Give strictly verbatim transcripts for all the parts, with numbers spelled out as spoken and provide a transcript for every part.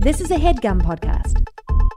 This is a HeadGum podcast.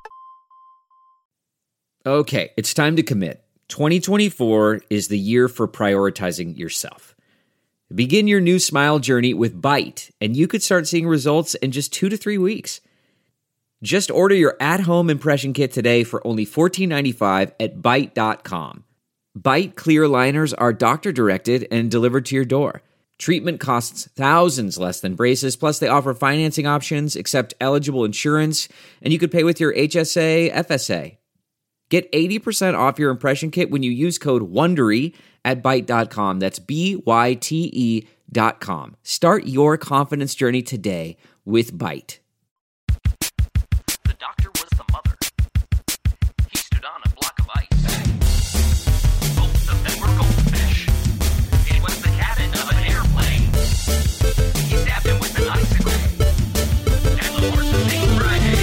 Okay, it's time to commit. twenty twenty-four is the year for prioritizing yourself. Begin your new smile journey with Byte, and you could start seeing results in just two to three weeks. Just order your at-home impression kit today for only fourteen ninety-five at byte dot com. Byte clear aligners are doctor-directed and delivered to your door. Treatment costs thousands less than braces, plus they offer financing options, accept eligible insurance, and you could pay with your H S A, F S A. Get eighty percent off your impression kit when you use code WONDERY at byte dot com. That's B Y T E dot com. Start your confidence journey today with Byte. The doctor was the mother. He stood on a block of ice. Both of them were goldfish. It was the cabin of an airplane. He stabbed him with an icicle. And the horse was named Friday.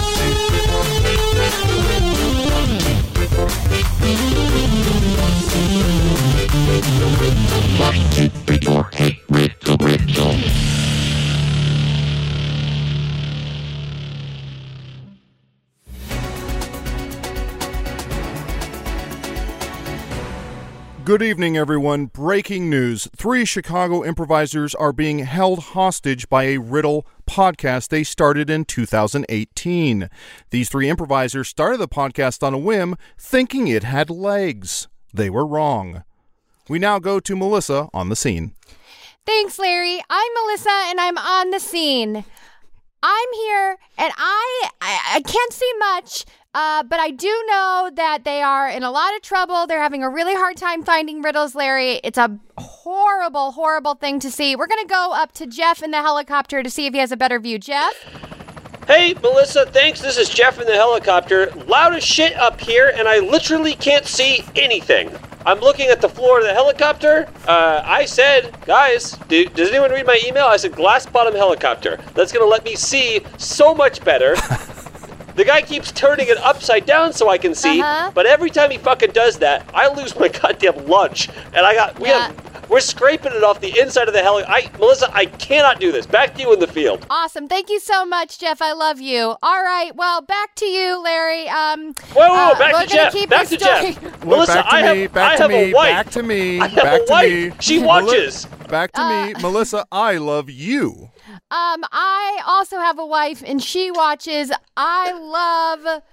Good evening, everyone. Breaking news. Three Chicago improvisers are being held hostage by a riddle podcast they started in two thousand eighteen. These three improvisers started the podcast on a whim, thinking it had legs. They were wrong. We now go to Melissa on the scene. Thanks, Larry. I'm Melissa, and I'm on the scene. I'm here, and I I, I can't see much, uh, but I do know that they are in a lot of trouble. They're having a really hard time finding riddles, Larry. It's a horrible, horrible thing to see. We're going to go up to Jeff in the helicopter to see if he has a better view. Jeff? Hey, Melissa, thanks. This is Jeff in the helicopter. Loud as shit up here, and I literally can't see anything. I'm looking at the floor of the helicopter. Uh, I said, guys, do, does anyone read my email? I said, glass bottom helicopter. That's going to let me see so much better. The guy keeps turning it upside down so I can see, uh-huh. but every time he fucking does that, I lose my goddamn lunch. And I got, we yeah. have, we're scraping it off the inside of the helicopter. I, Melissa, I cannot do this. Back to you in the field. Awesome. Thank you so much, Jeff. I love you. All right. Well, back to you, Larry. Um, whoa, whoa, uh, back we're to gonna Jeff. Keep Back this to story. Jeff. Well, Melissa, back to I have, me, back I to have me, a wife. back to me, I have back a to wife. me. She watches. Back to Uh, me. Melissa, I love you. Um, I also have a wife, and she watches. I love...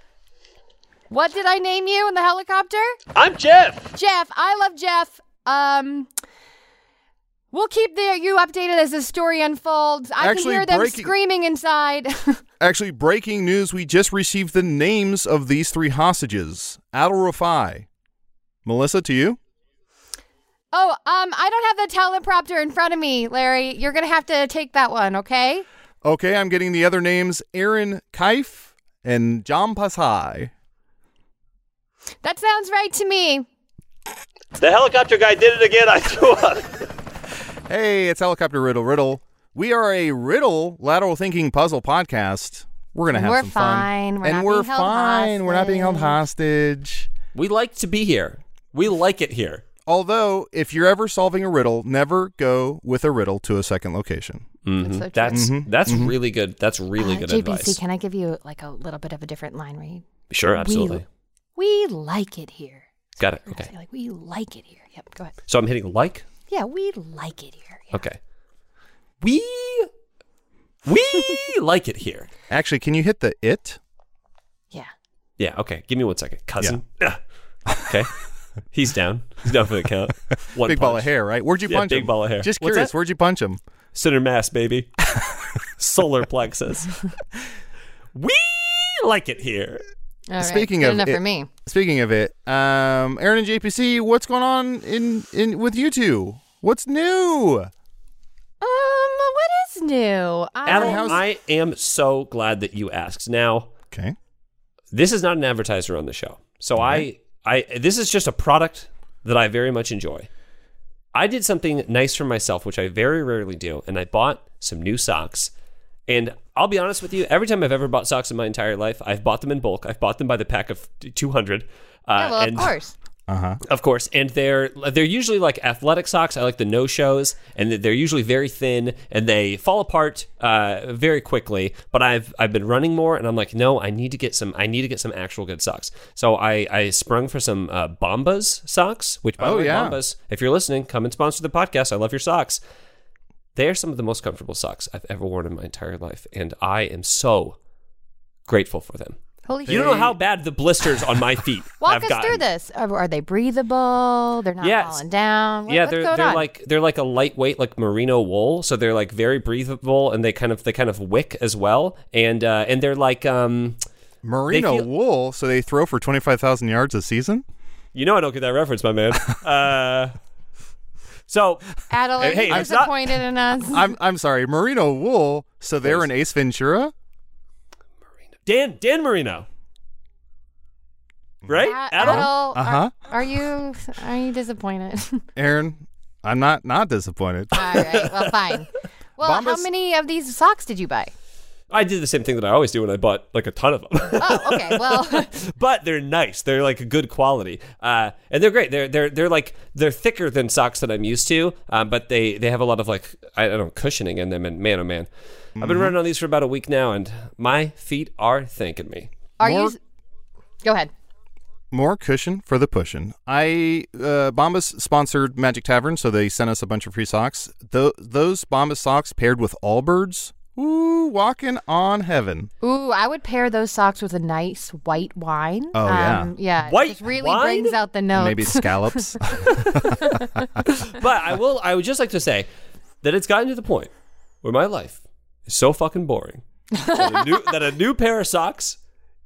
What did I name you in the helicopter? I'm Jeff. Jeff. I love Jeff. Um, we'll keep the, you updated as the story unfolds. I Actually, can hear them breaking- screaming inside. Actually, breaking news, we just received the names of these three hostages. Adil Rafai. Melissa, to you? Oh, um, I don't have the teleprompter in front of me, Larry. You're going to have to take that one, okay? Okay, I'm getting the other names. Aaron Kaif and John Pasai. That sounds right to me. The helicopter guy did it again. I threw up. Hey, it's Helicopter Riddle Riddle. We are a riddle lateral thinking puzzle podcast. We're going to have We're some fine. fun. We're and not we're being held fine. We're not being held hostage. hostage. We like to be here. We like it here. Although, if you're ever solving a riddle, never go with a riddle to a second location. Mm-hmm. That's so true. That's Mhm. that's Mhm. really good. That's really Uh, good J P C, advice. can I give you like a little bit of a different line, right? Sure, absolutely. We, we like it here. Got it. We're gonna Okay. say, like, we like it here. Yep, go ahead. So I'm hitting like. Yeah, we like it here. Yeah. Okay. We we like it here. Actually, can you hit the it? Yeah. Yeah. Okay. Give me one second, cousin. Yeah. Okay. He's down. He's down for the count. One Big ball punch. of hair, right? Where'd you Yeah, punch him? big ball of hair. Just What's curious, that? where'd you punch him? Center mass, baby. Solar plexus. We like it here. All right. Speaking Good of enough it- for me. Speaking of it, um, Aaron and J P C, what's going on in, in with you two? What's new? Um, what is new? Adam, I'm- I am so glad that you asked. Now, Okay. this is not an advertiser on the show. So I, I, this is just a product that I very much enjoy. I did something nice for myself, which I very rarely do, and I bought some new socks. And I'll be honest with you, every time I've ever bought socks in my entire life, I've bought them in bulk. I've bought them by the pack of two hundred. Uh, Yeah, well, and of course. Uh-huh. Of course, and they're they're usually like athletic socks. I like the no-shows, and they're usually very thin, and they fall apart uh, very quickly. But I've I've been running more, and I'm like, no, I need to get some. I need to get some actual good socks. So I, I sprung for some uh, Bombas socks. Which, by Oh, the way, yeah. Bombas, if you're listening, come and sponsor the podcast. I love your socks. They are some of the most comfortable socks I've ever worn in my entire life, and I am so grateful for them. Holy You don't know how bad the blisters on my feet Walk have us gotten. through this. Are, are they breathable? They're not Yeah, falling down. What, yeah, what's they're going they're on? like they're like a lightweight like merino wool, so they're like very breathable, and they kind of they kind of wick as well, and uh, and they're like um, Merino They feel- wool, so they throw for twenty-five thousand yards a season? you know I don't get that reference, my man. uh, so Adel, are hey, you it's not- disappointed in us? I'm I'm sorry, merino wool, so they're an Ace Ventura? Dan Dan Marino, right? A- Adel? Adel, Uh-huh. are, are you are you disappointed? Aaron, I'm not not disappointed. All right, well, fine. Well, how Bombas- many of these socks did you buy? I did the same thing that I always do when I bought like a ton of them. Oh, okay. Well, But they're nice. They're like a good quality, uh, and they're great. They're they're they're like they're thicker than socks that I'm used to, um, but they they have a lot of like I don't know cushioning in them. And man, oh man, I've been running on these for about a week now, and my feet are thanking me. are More- you? Go ahead. More cushion for the pushin'. I uh, Bombas sponsored Magic Tavern, so they sent us a bunch of free socks. Th- those Bombas socks paired with Allbirds, ooh, walking on heaven. Ooh, I would pair those socks with a nice white wine. Oh, yeah. um, yeah. White it just really wine? brings out the notes. Maybe scallops. But I will. I would just like to say that it's gotten to the point where my life is so fucking boring that a new, that a new pair of socks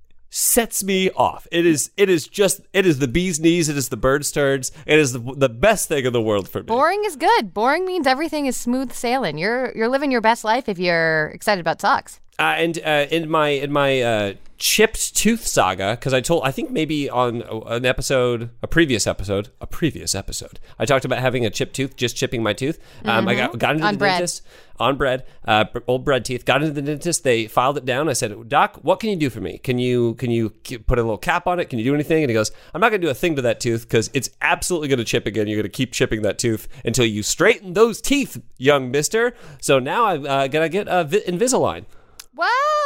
sets me off. It is. It is just. It is the bee's knees. It is the bird's turds. It is the the best thing in the world for me. Boring is good. Boring means everything is smooth sailing. You're you're living your best life if you're excited about socks. Uh, and uh, in my in my uh, chipped tooth saga, because I told I think maybe on an episode, a previous episode, a previous episode, I talked about having a chipped tooth, just chipping my tooth. Um, I got got into On the bread. dentist on bread, uh, b- old bread teeth. Got into the dentist. They filed it down. I said, Doc, what can you do for me? Can you can you k- put a little cap on it? Can you do anything? And he goes, I'm not going to do a thing to that tooth because it's absolutely going to chip again. You're going to keep chipping that tooth until you straighten those teeth, young Mister. So now I'm uh, gonna get uh, Vi- Invisalign. Wow.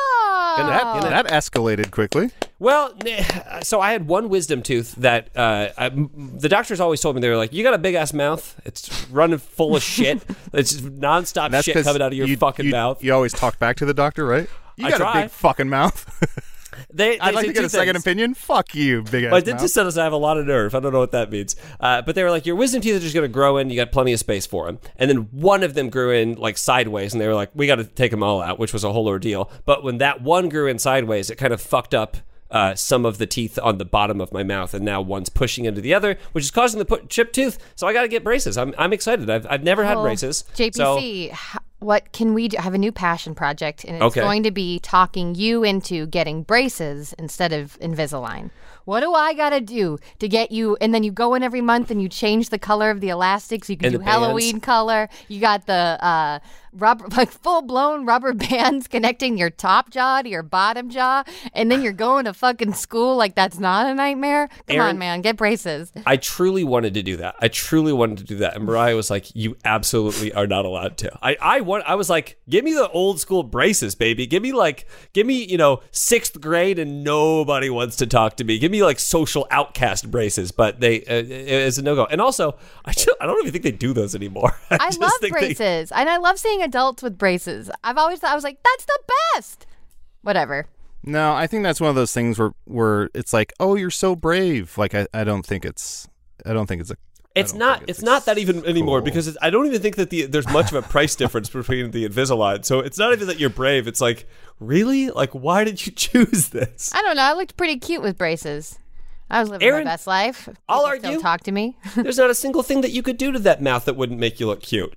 that, that escalated quickly. Well, n- so I had one wisdom tooth that uh, I, m- the doctors always told me. They were like, "You got a big ass mouth. It's running full of shit. It's just nonstop That's shit 'cause coming out of your you- fucking you- mouth." You always talk back to the doctor, right? You I got try. a big fucking mouth. They, I'd they like said to get two a second things. opinion. Fuck you, big ass My mouth. dentist said I have a lot of nerve. I don't know what that means. Uh, but they were like, your wisdom teeth are just going to grow in. You got plenty of space for them. And then one of them grew in like sideways. And they were like, we got to take them all out, which was a whole ordeal. But when that one grew in sideways, it kind of fucked up uh, some of the teeth on the bottom of my mouth. And now one's pushing into the other, which is causing the pu- chipped tooth. So I got to get braces. I'm, I'm excited. I've, I've never had Well, braces. J P C, So, h- what can we do? I have a new passion project, and it's Okay. going to be talking you into getting braces instead of Invisalign. What do I got to do to get you? And then you go in every month and you change the color of the elastics. You can And do the bands. Halloween color. You got the uh, rubber, like full blown rubber bands connecting your top jaw to your bottom jaw. And then you're going to fucking school like that's not a nightmare. Come Aaron- on, man. Get braces. I truly wanted to do that. I truly wanted to do that. And Mariah was like, you absolutely are not allowed to. I, I want, I was like, give me the old school braces, baby. Give me like, give me, you know, sixth grade and nobody wants to talk to me. Give me like social outcast braces, but they, uh, it's a no-go. And also, I, just, I don't even think they do those anymore. I just love think they- braces, and I love seeing adults with braces. I've always thought I was like, that's the best. Whatever. No, I think that's one of those things where where it's like, oh, you're so brave. Like I, I don't think it's I don't think it's a It's don't not. think It's, it's not that even anymore cool. because it's, I don't even think that the there's much of a price difference between the Invisalign. So it's not even that you're brave. It's like, really, like, why did you choose this? I don't know. I looked pretty cute with braces. I was living Aaron, my best life. I'll People argue. Still talk to me. There's not a single thing that you could do to that mouth that wouldn't make you look cute.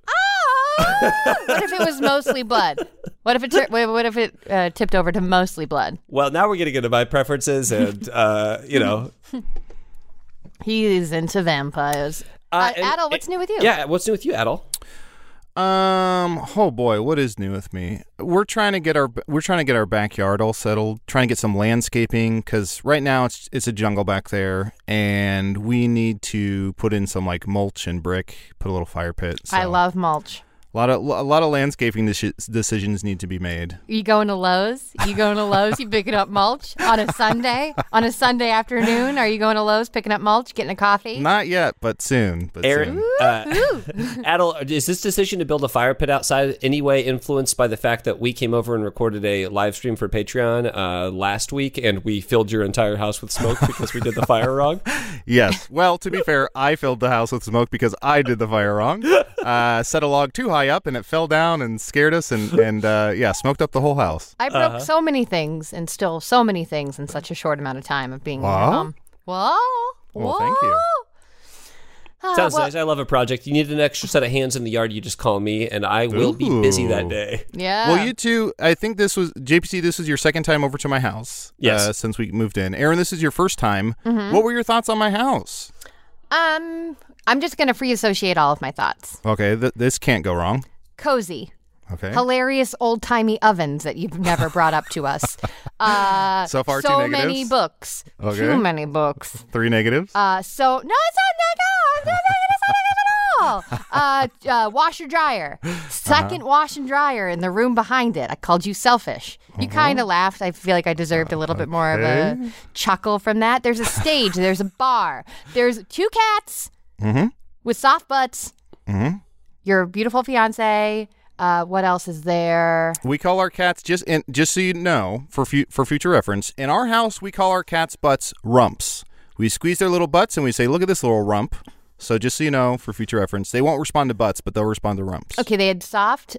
What if it was mostly blood? What if it? Tur- what if it uh, tipped over to mostly blood? Well, now we're getting into my preferences, and uh, you know, He's into vampires. uh, Uh, Adel, what's new with you? Yeah, what's new with you, Adel? Um. Oh boy, what is new with me? We're trying to get our we're trying to get our backyard all settled. Trying to get some landscaping because right now it's it's a jungle back there, and we need to put in some like mulch and brick. Put a little fire pit. So I love mulch. a lot of a lot of landscaping deci- decisions need to be made. You going to Lowe's? You going to Lowe's? You picking up mulch on a Sunday? On a Sunday afternoon? Are you going to Lowe's picking up mulch, getting a coffee? Not yet, but soon. But Aaron, soon. uh, Adel, is this decision to build a fire pit outside any way influenced by the fact that we came over and recorded a live stream for Patreon uh, last week and we filled your entire house with smoke because we did the fire wrong? Yes. Well, to be fair, I filled the house with smoke because I did the fire wrong. Uh, set a log too high up and it fell down and scared us and, and uh, yeah, smoked up the whole house. I broke Uh-huh. so many things and still so many things in such a short amount of time of being Wow. at home. Whoa. Well, thank you. Ah, Sounds well, nice. I love a project. You need an extra set of hands in the yard, you just call me, and I will be busy that Ooh. day. Yeah. Well, you two, I think this was, J P C, this was your second time over to my house. Yes. Uh, since we moved in. Aaron, this is your first time. Mm-hmm. What were your thoughts on my house? Um, I'm just going to free associate all of my thoughts. Okay, th- this can't go wrong. Cozy. Okay. Hilarious old-timey ovens that you've never brought up to us. Uh, So far, two so negatives? many books. Okay. Too many books. Three negatives. Uh, so, no, it's not negative. It's not negative. It's not negative at all. Uh, uh, washer dryer. Second wash and dryer in the room behind it. I called you selfish. You kind of laughed. I feel like I deserved a little bit more of a Okay. chuckle from that. There's a stage. There's a bar. There's two cats Mm-hmm. with soft butts. Mm-hmm. Your beautiful fiance. Uh, what else is there? We call our cats, just in, just so you know, for fu- for future reference, in our house, we call our cats' butts rumps. We squeeze their little butts and we say, look at this little rump. So just so you know, for future reference, they won't respond to butts, but they'll respond to rumps. Okay, they had soft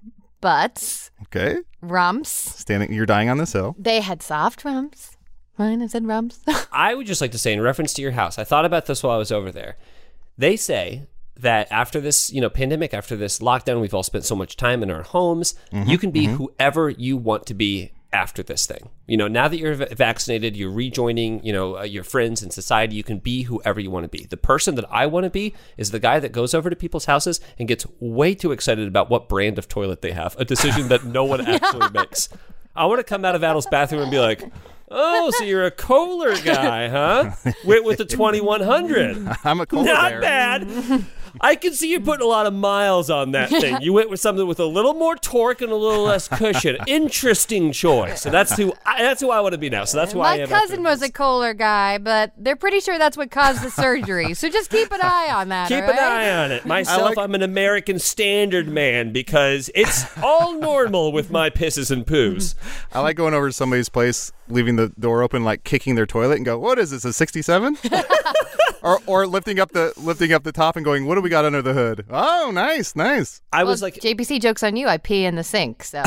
butts, Okay. rumps. Standing, you're dying on this hill. They had soft rumps. Mine, I said rumps. I would just like to say, in reference to your house, I thought about this while I was over there. They say that after this, you know, pandemic, after this lockdown, we've all spent so much time in our homes. Mm-hmm, You can be whoever you want to be after this thing. You know, now that you're v- vaccinated, you're rejoining, you know, uh, your friends and society. You can be whoever you want to be. The person that I want to be is the guy that goes over to people's houses and gets way too excited about what brand of toilet they have, a decision that no one actually makes. I want to come out of Adel's bathroom and be like, oh, so you're a Kohler guy, huh? Went with the twenty-one hundred. I'm a cold Not bear. bad. I can see you putting a lot of miles on that thing. You went with something with a little more torque and a little less cushion. Interesting choice. And that's who I, that's who I want to be now. So that's who I My am. cousin after was this. a Kohler guy, but they're pretty sure that's what caused the surgery. So just keep an eye on that. Keep all an right? eye on it. Myself, like- I'm an American Standard man because it's all normal with my pisses and poos. I like going over to somebody's place, leaving the door open, like kicking their toilet, and go, "What is this? A sixty-seven?" or or lifting up the lifting up the top and going, "What do we got under the hood?" Oh, nice, nice. I Well, was like, J P C jokes on you. I pee in the sink. So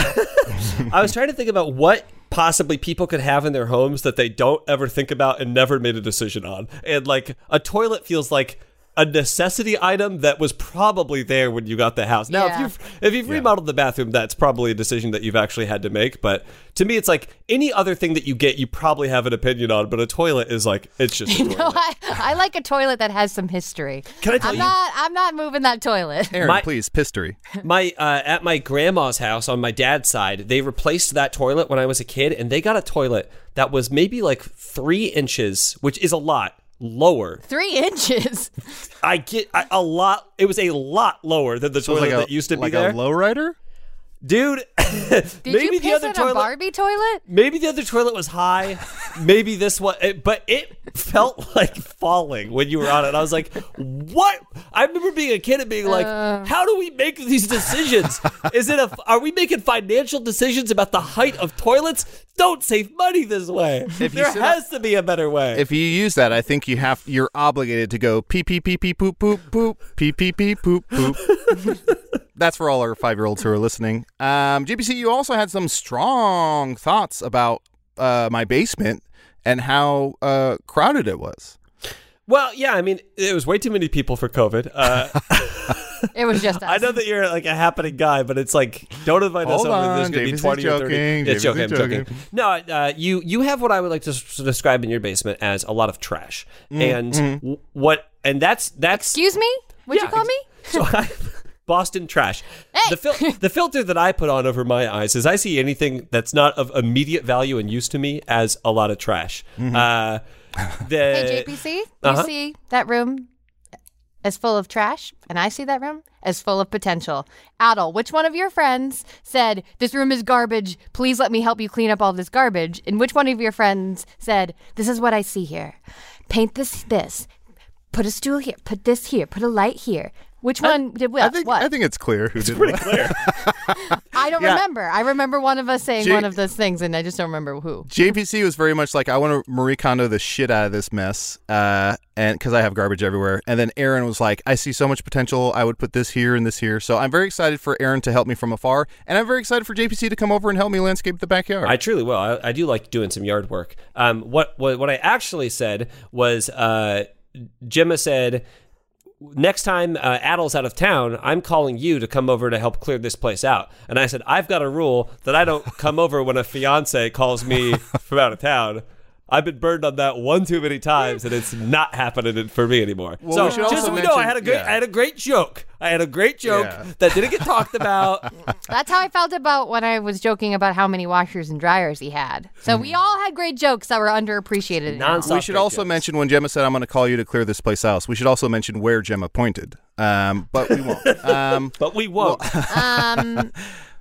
I was trying to think about what possibly people could have in their homes that they don't ever think about and never made a decision on. And like a toilet feels like a necessity item that was probably there when you got the house. Now, Yeah. if you've if you've remodeled the bathroom, that's probably a decision that you've actually had to make. But to me, it's like any other thing that you get, you probably have an opinion on. But a toilet is like it's just a toilet. no, I, I like a toilet that has some history. Can I tell I'm you? not. I'm not moving that toilet. Aaron, My- please, pistory. My uh, at my grandma's house on my dad's side, they replaced that toilet when I was a kid, and they got a toilet that was maybe like three inches, which is a lot lower. Three inches. I get I, a lot. It was a lot lower than the So it's toilet like a, that used to like be there, a lowrider. dude. Did maybe you the piss other in toilet. a Barbie toilet? Maybe the other toilet was high. Maybe this one, it- but it felt like falling when you were on it. I was like, "What?" I remember being a kid and being like, Uh. "How do we make these decisions? Is it a? Are we making financial decisions about the height of toilets? Don't save money this way. you There sit has to be a better way." If you use that, I think you have you're obligated to go pee pee pee pee poop poop poop pee pee pee poop poop. That's for all our five-year-olds who are listening. Um, J P C, you also had some strong thoughts about uh, my basement and how uh, crowded it was. well, yeah, I mean, it was way too many people for COVID. Uh, It was just us. I know that you're like a happening guy, but it's like, don't invite us Hold over. on, There's going to be Davis is twenty or thirty. joking, It's Davis joking. is I'm joking. joking. No, uh, you you have what I would like to s- describe in your basement as a lot of trash, Mm, and mm-hmm. w- what and that's that's Excuse me? What'd Yeah, you call ex- me? So I, Boston trash. Hey! The, fil- the filter that I put on over my eyes is I see anything that's not of immediate value and use to me as a lot of trash. Mm-hmm. Uh, the, Hey, J P C, you Uh-huh. see that room as full of trash, and I see that room as full of potential. Adel, which one of your friends said, this room is garbage, please let me help you clean up all this garbage? And which one of your friends said, this is what I see here. Paint this, this. Put a stool here. Put this here. Put a light here. Which one did what? I think what? I think it's clear who did pretty what. clear. I don't Yeah. remember. I remember one of us saying J- one of those things, and I just don't remember who. J P C was very much like, I want to Marie Kondo the shit out of this mess, uh, and because I have garbage everywhere. And then Aaron was like, I see so much potential. I would put this here and this here. So I'm very excited for Aaron to help me from afar, and I'm very excited for J P C to come over and help me landscape the backyard. I truly will. I, I do like doing some yard work. Um, what what what I actually said was, uh, Gemma said, next time uh, Adel's out of town, I'm calling you to come over to help clear this place out. And I said, I've got a rule that I don't come over when a fiance calls me from out of town. I've been burned on that one too many times, and it's not happening for me anymore. Well, so we should just also so we know, I mention- had a great, yeah. I had a great joke. I had a great joke Yeah. that didn't get talked about. That's how I felt about when I was joking about how many washers and dryers he had. So we all had great jokes that were underappreciated. now. Nonstop we should great also jokes. mention when Gemma said, I'm going to call you to clear this place out. We should also mention where Gemma pointed, um, but we won't. Um, But we won't. Um,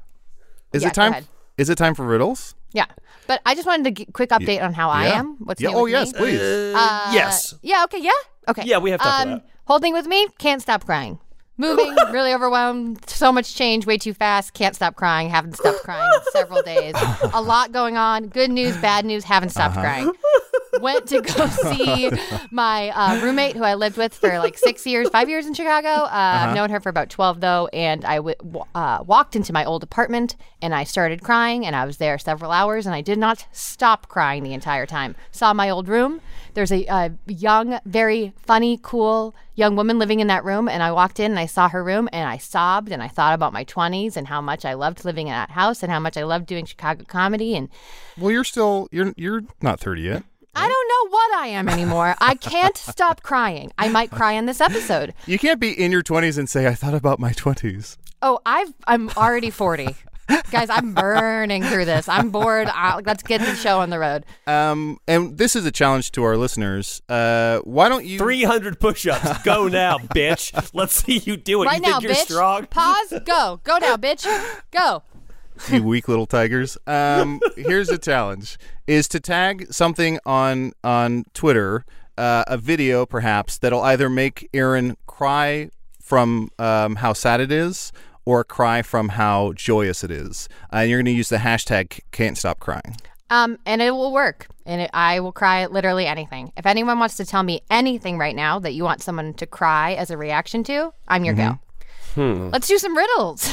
is Yeah, it time? go ahead. Is it time for riddles? yeah, but I just wanted to get quick update on how I Yeah. am. What's Yeah. new Oh with yes, me? please. Uh, yes. Yeah. Okay. Yeah. Okay. Yeah, we have time for um, that. Whole thing with me, can't stop crying. Moving, really overwhelmed. So much change, way too fast. Can't stop crying. Haven't stopped crying in several days. A lot going on. Good news, bad news. Haven't stopped Uh-huh. crying. Went to go see my uh, roommate who I lived with for like six years, five years in Chicago. Uh, Uh-huh. I've known her for about twelve though, and I w- w- uh, walked into my old apartment and I started crying, and I was there several hours, and I did not stop crying the entire time. Saw my old room. There's a, a young, very funny, cool young woman living in that room, and I walked in and I saw her room, and I sobbed, and I thought about my twenties and how much I loved living in that house and how much I loved doing Chicago comedy, and Well, you're still you're you're not thirty yet. I don't know what I am anymore. I can't stop crying. I might cry in this episode. You can't be in your twenties and say, I thought about my twenties. Oh, I've I'm already forty. Guys, I'm burning through this. I'm bored. Uh, let's get the show on the road. Um, and this is a challenge to our listeners. Uh, why don't you? three hundred push-ups. Go now, bitch. Let's see you do it. Right you think now, you're bitch. strong? Pause. Go. Go now, bitch. Go. You weak little tigers. Um, here's the challenge: is to tag something on on Twitter, uh, a video perhaps that'll either make Aaron cry from um, how sad it is, or cry from how joyous it is. Uh, and you're going to use the hashtag Can't Stop Crying. Um, and it will work. And it, I will cry at literally anything. If anyone wants to tell me anything right now that you want someone to cry as a reaction to, I'm your gal. Hmm. Let's do some riddles.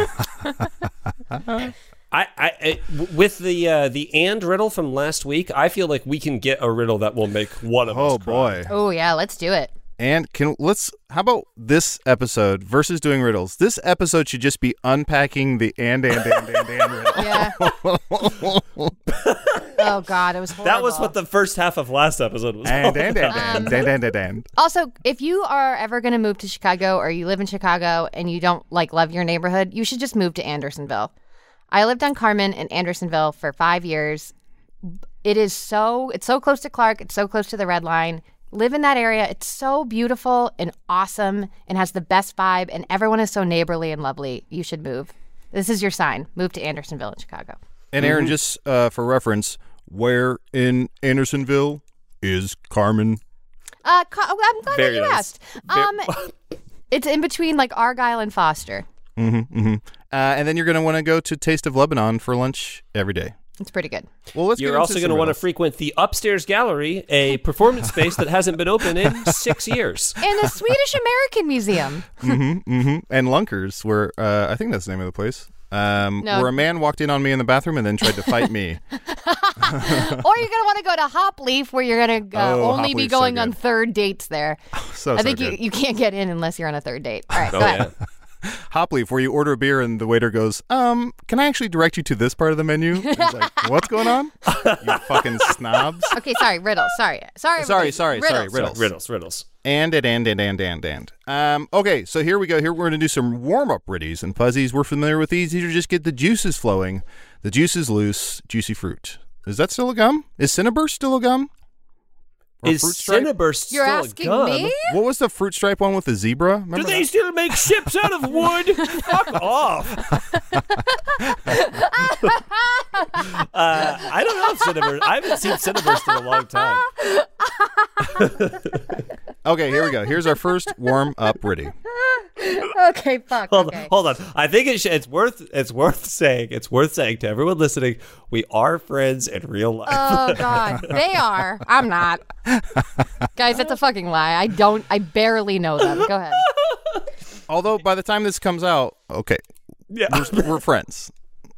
I, I, I w- with the uh, the and riddle from last week, I feel like we can get a riddle that will make one of Oh us cry. boy! Oh, yeah. Let's do it. And can let's how about this episode versus doing riddles? This episode should just be unpacking the and and and and and riddle. Yeah. Oh, God. It was horrible. That was what the first half of last episode was. And all and about. and and and and and and. Also, if you are ever going to move to Chicago or you live in Chicago and you don't like love your neighborhood, you should just move to Andersonville. I lived on Carmen in Andersonville for five years. It is so, it's so close to Clark. It's so close to the Red Line. Live in that area. It's so beautiful and awesome and has the best vibe, and everyone is so neighborly and lovely. You should move. This is your sign. Move to Andersonville in Chicago. And Aaron, just uh, for reference, where in Andersonville is Carmen? Uh, Ca- oh, I'm glad Very that you nice. asked. Um, it's in between like Argyle and Foster. Mm-hmm, mm-hmm. Uh, and then you're going to want to go to Taste of Lebanon for lunch every day. It's pretty good. Well, let's. You're get also going going to want to frequent the upstairs gallery, a performance space that hasn't been open in six years. And the Swedish American Museum. Mm-hmm, mm-hmm. And Lunkers, where uh, I think that's the name of the place. Um, No. Where a man walked in on me in the bathroom and then tried to fight me. Or you're going to want to go to Hop Leaf, where you're going to uh, Oh, only Hop be Leaf's so going on good. third dates there. So I think so you, good. you can't get in unless you're on a third date. All right, Oh, go ahead. yeah. Hopleaf, where you order a beer and the waiter goes, um, can I actually direct you to this part of the menu? And he's like, what's going on? You fucking snobs. Okay, sorry, riddles. Sorry, sorry, Sorry, everybody. sorry, riddles. sorry, riddles. Riddles, riddles. And, and, and, and, and, and, and. Um, okay, so here we go. Here we're going to do some warm-up riddies and fuzzies. We're familiar with these. These are just get the juices flowing. The juice is loose, juicy fruit. Is that still a gum? Is Cinnaburst still a gum? Or Is fruit stripe? Cinnaburst You're still asking a gum? me? What was the fruit stripe one with the zebra? Do Remember they that? still make ships out of wood? Fuck off. uh, I don't know if Cinnaburst. I haven't seen Cinnaburst in a long time. Okay, here we go. Here's our first warm-up riddy. Okay, fuck. Hold okay. on, hold on. I think it should, it's worth it's worth saying. It's worth saying to everyone listening. We are friends in real life. Oh God, they are. I'm not. Guys, that's a fucking lie. I don't. I barely know them. Go ahead. Although, by the time this comes out, okay, yeah. we're, we're friends.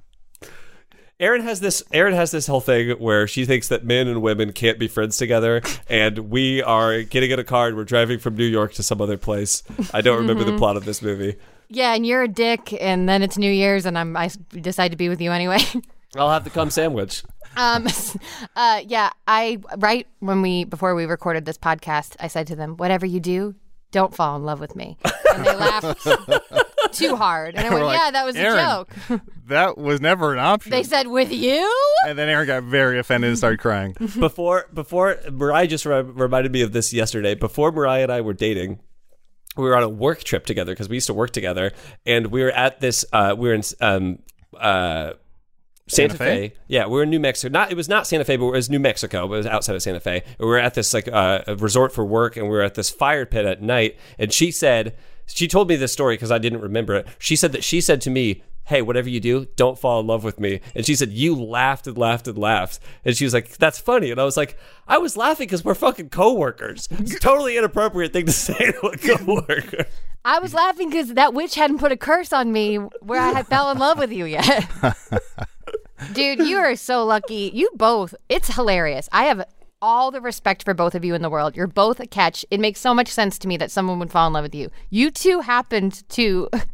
Erin has this. Erin has this whole thing where she thinks that men and women can't be friends together, and we are getting in a car and we're driving from New York to some other place. I don't remember the plot of this movie. Yeah, and you're a dick, and then it's New Year's, and I'm. I decide to be with you anyway. I'll have the cum sandwich. Um, uh, yeah, I right when we before we recorded this podcast, I said to them, "Whatever you do, don't fall in love with me." And they laughed too hard, and I went, We're like, "Yeah, that was a Erin, joke." That was never an option. They said, "With you?" And then Aaron got very offended and started crying. Before, before Mariah just re- reminded me of this yesterday. Before Mariah and I were dating, we were on a work trip together because we used to work together, and we were at this. Uh, we were in um, uh, Santa, Santa Fe? Fe. Yeah, we were in New Mexico. Not it was not Santa Fe, but it was New Mexico. But it was outside of Santa Fe. And we were at this like uh, a resort for work, and we were at this fire pit at night. And she said, she told me this story because I didn't remember it. She said that she said to me, "Hey, whatever you do, don't fall in love with me." And she said, "You laughed and laughed and laughed." And she was like, "That's funny." And I was like, I was laughing because we're fucking coworkers. It's a totally inappropriate thing to say to a coworker. I was laughing because that witch hadn't put a curse on me where I had fell in love with you yet. Dude, you are so lucky. You both. It's hilarious. I have all the respect for both of you in the world. You're both a catch. It makes so much sense to me that someone would fall in love with you. You two happened to fall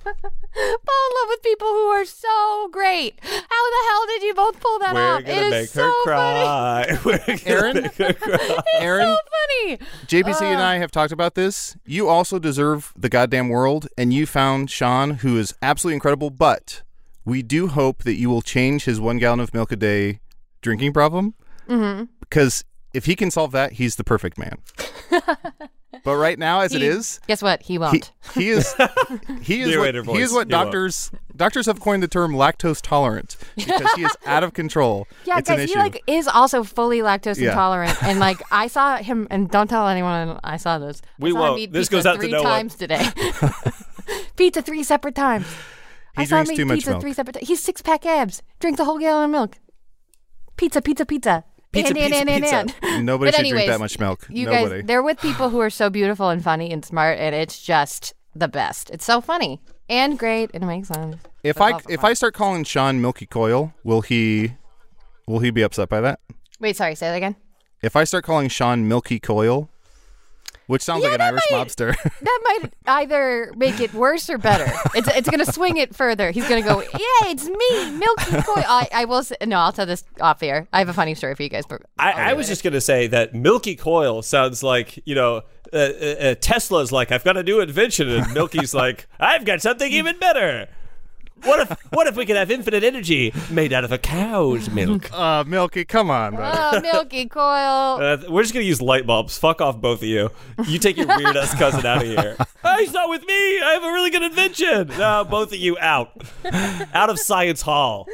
in love with people who are so great. How the hell did you both pull that We're off? gonna It is make so her funny. cry. We're gonna Aaron? make her cry. Aaron, So funny. J P C Uh. and I have talked about this. You also deserve the goddamn world, and you found Sean, who is absolutely incredible, but we do hope that you will change his one gallon of milk a day drinking problem. Mm-hmm. Because if he can solve that, he's the perfect man. But right now, as it He- is, Guess what? He he, won't. he is he is Narrator what, he is voice. what He won't. doctors doctors have coined the term lactose tolerant because he is out of control. Yeah, it's an guys, he issue. like is also fully lactose Yeah. intolerant, and like I saw him, and don't tell anyone I saw this. We I saw won't. Him eat This pizza goes out to three no one. times today. Pizza three separate times. He I saw him drinks eat too much pizza milk. three separate times. He's six pack abs. Drinks a whole gallon of milk. Pizza, pizza, pizza. Pizza, and, and, pizza, and, and, pizza. and. Nobody But should drink anyways, that much milk. You Nobody. guys, they're with people who are so beautiful and funny and smart, and it's just the best. It's so funny and great, and it makes sense. If But I also if fun. I start calling Sean Milky Coil, will he will he be upset by that? Wait, sorry, say that again. If I start calling Sean Milky Coil, which sounds Yeah, like an that Irish might- mobster. That might either make it worse or better. It's it's going to swing it further. He's going to go, yeah, it's me, Milky Coil. I, I will say, no, I'll tell this off air. I have a funny story for you guys. But I, I was just going to say that Milky Coil sounds like, you know, uh, uh, uh, Tesla's like, I've got a new invention, and Milky's like, I've got something even better. What if what if we could have infinite energy made out of a cow's milk? uh, Milky, come on, bro. oh, Milky Coil. Uh, we're just going to use light bulbs. Fuck off, both of you. You take your weird ass cousin out of here. Oh, he's not with me. I have a really good invention. No, both of you out. Out of Science Hall.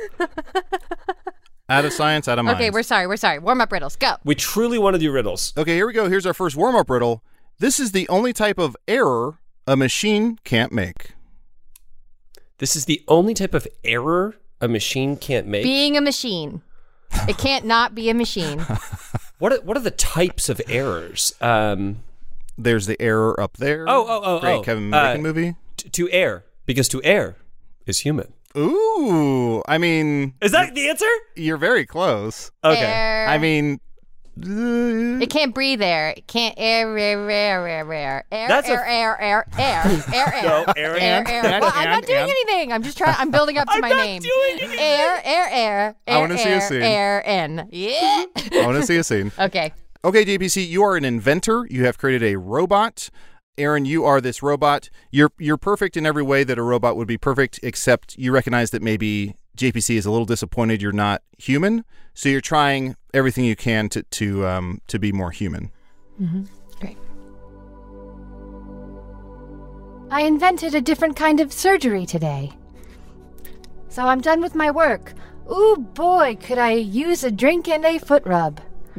Out of science, out of mind. Okay, we're sorry. We're sorry. Warm up riddles. Go. We truly want to do riddles. Okay, here we go. Here's our first warm-up riddle. This is the only type of error a machine can't make. This is the only type of error a machine can't make. Being a machine. It can't not be a machine. What are, what are the types of errors? Um, There's the error up there. Oh, oh, oh, Great oh. Kevin Uh, Bacon movie. t- to err, because to err is human. Ooh, I mean, Is that the answer? you're very close. Okay. Err. I mean, It can't breathe air. It can't air, air, air, air, air, air, That's a- air, air, air, air, air, air, No, air, air, and, air. and, Well, I'm not and, doing and. anything. I'm just trying. I'm building up to I'm my not name. doing anything. Air, air, air, I air, wanna see a air, scene. air, N. Yeah. I want to see a scene. Okay. Okay, J P C, you are an inventor. You have created a robot. Aaron, you are this robot. You're you're perfect in every way that a robot would be perfect, except you recognize that maybe J P C is a little disappointed you're not human. So you're trying everything you can to to um to be more human. Mm-hmm. Great. I invented a different kind of surgery today. So I'm done with my work. Ooh, boy, could I use a drink and a foot rub.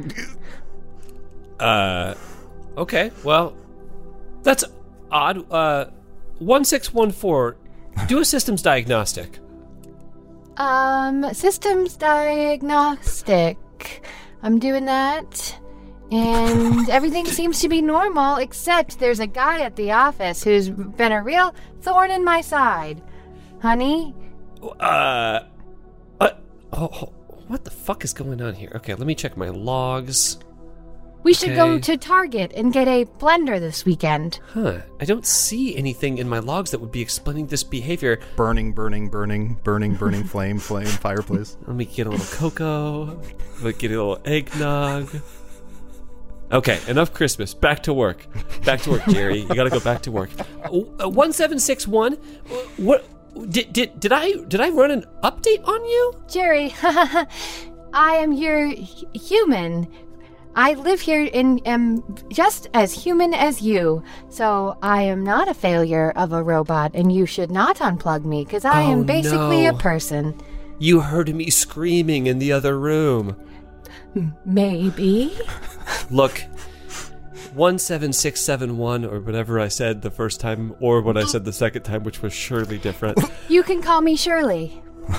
Uh, okay. Well, that's odd. Uh, one six one four. Do a systems diagnostic. Um, systems diagnostic. I'm doing that. And everything seems to be normal, except there's a guy at the office who's been a real thorn in my side. Honey? Uh, uh oh, oh, what the fuck is going on here? Okay, let me check my logs. We should go Okay. to Target and get a blender this weekend. Huh. I don't see anything in my logs that would be explaining this behavior. Burning, burning, burning, burning, burning, flame, flame, fireplace. Let me get a little cocoa. Let me get a little eggnog. Okay, enough Christmas. Back to work. Back to work, Jerry. You gotta go back to work. Uh, one seven six one. What? Did, did did I did I run an update on you? Jerry, I am your h- human. I live here and am just as human as you. So I am not a failure of a robot, and you should not unplug me, because I Oh, am basically no. a person. You heard me screaming in the other room. Maybe. Look, one seven six seven one, or whatever I said the first time, or what I said the second time, which was surely different. You can call me Shirley.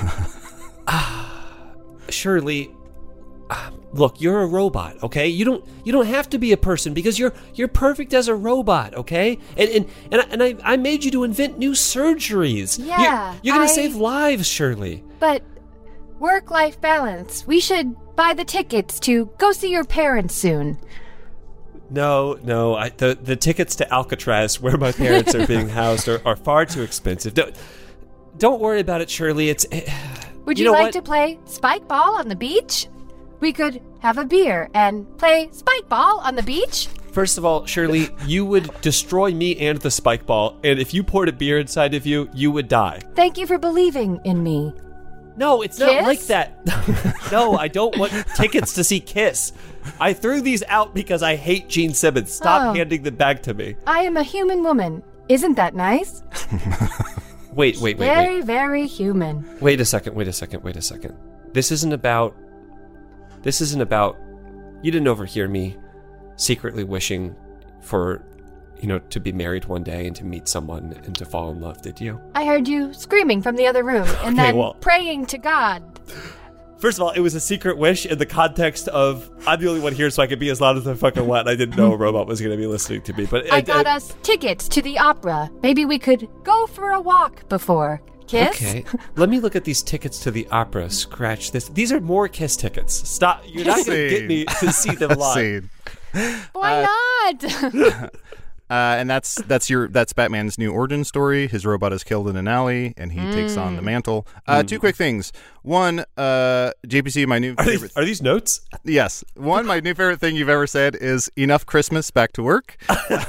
Shirley, uh, look, you're a robot, okay? You don't you don't have to be a person because you're you're perfect as a robot, okay? And and and, I, and I, I made you to invent new surgeries. You're- Yeah, you're, gonna I- save lives, Shirley. But work-life balance. We should buy the tickets to go see your parents soon. No, no, I, the the tickets to Alcatraz, where my parents are being housed, are, are far too expensive. Don't, don't worry about it, Shirley. It's. eh, Would you you, know like what? to play spike ball on the beach? We could have a beer and play spike ball on the beach. First of all, Shirley, you would destroy me and the spike ball, and if you poured a beer inside of you, you would die. Thank you for believing in me. No, it's not Kiss? like that. No, I don't want tickets to see Kiss. I threw these out because I hate Gene Simmons. Stop Oh. handing them back to me. I am a human woman. Isn't that nice? Wait, wait, wait, very, wait. very human. Wait a second, wait a second, wait a second. This isn't about... This isn't about... You didn't overhear me secretly wishing for, you know, to be married one day and to meet someone and to fall in love, did you? I heard you screaming from the other room and Okay, then well- praying to God. First of all, it was a secret wish in the context of I'm the only one here so I could be as loud as I fucking want. I didn't know a robot was going to be listening to me. But I got us tickets to the opera. Maybe we could go for a walk before. Kiss? Okay, let me look at these tickets to the opera. Scratch this. These are more Kiss tickets. Stop. You're not going to get me to see them live. Scene. Why not? Uh, and that's that's your that's Batman's new origin story. His robot is killed in an alley, and he takes on the mantle. Uh, Two quick things. One, uh, J P C, my new Are favorite. these, are these notes? Yes, one, my new favorite thing you've ever said is "Enough Christmas, back to work."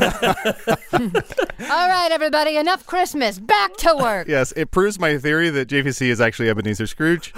All right, everybody, enough Christmas. Back to work. Yes, it proves my theory that J P C is actually Ebenezer Scrooge.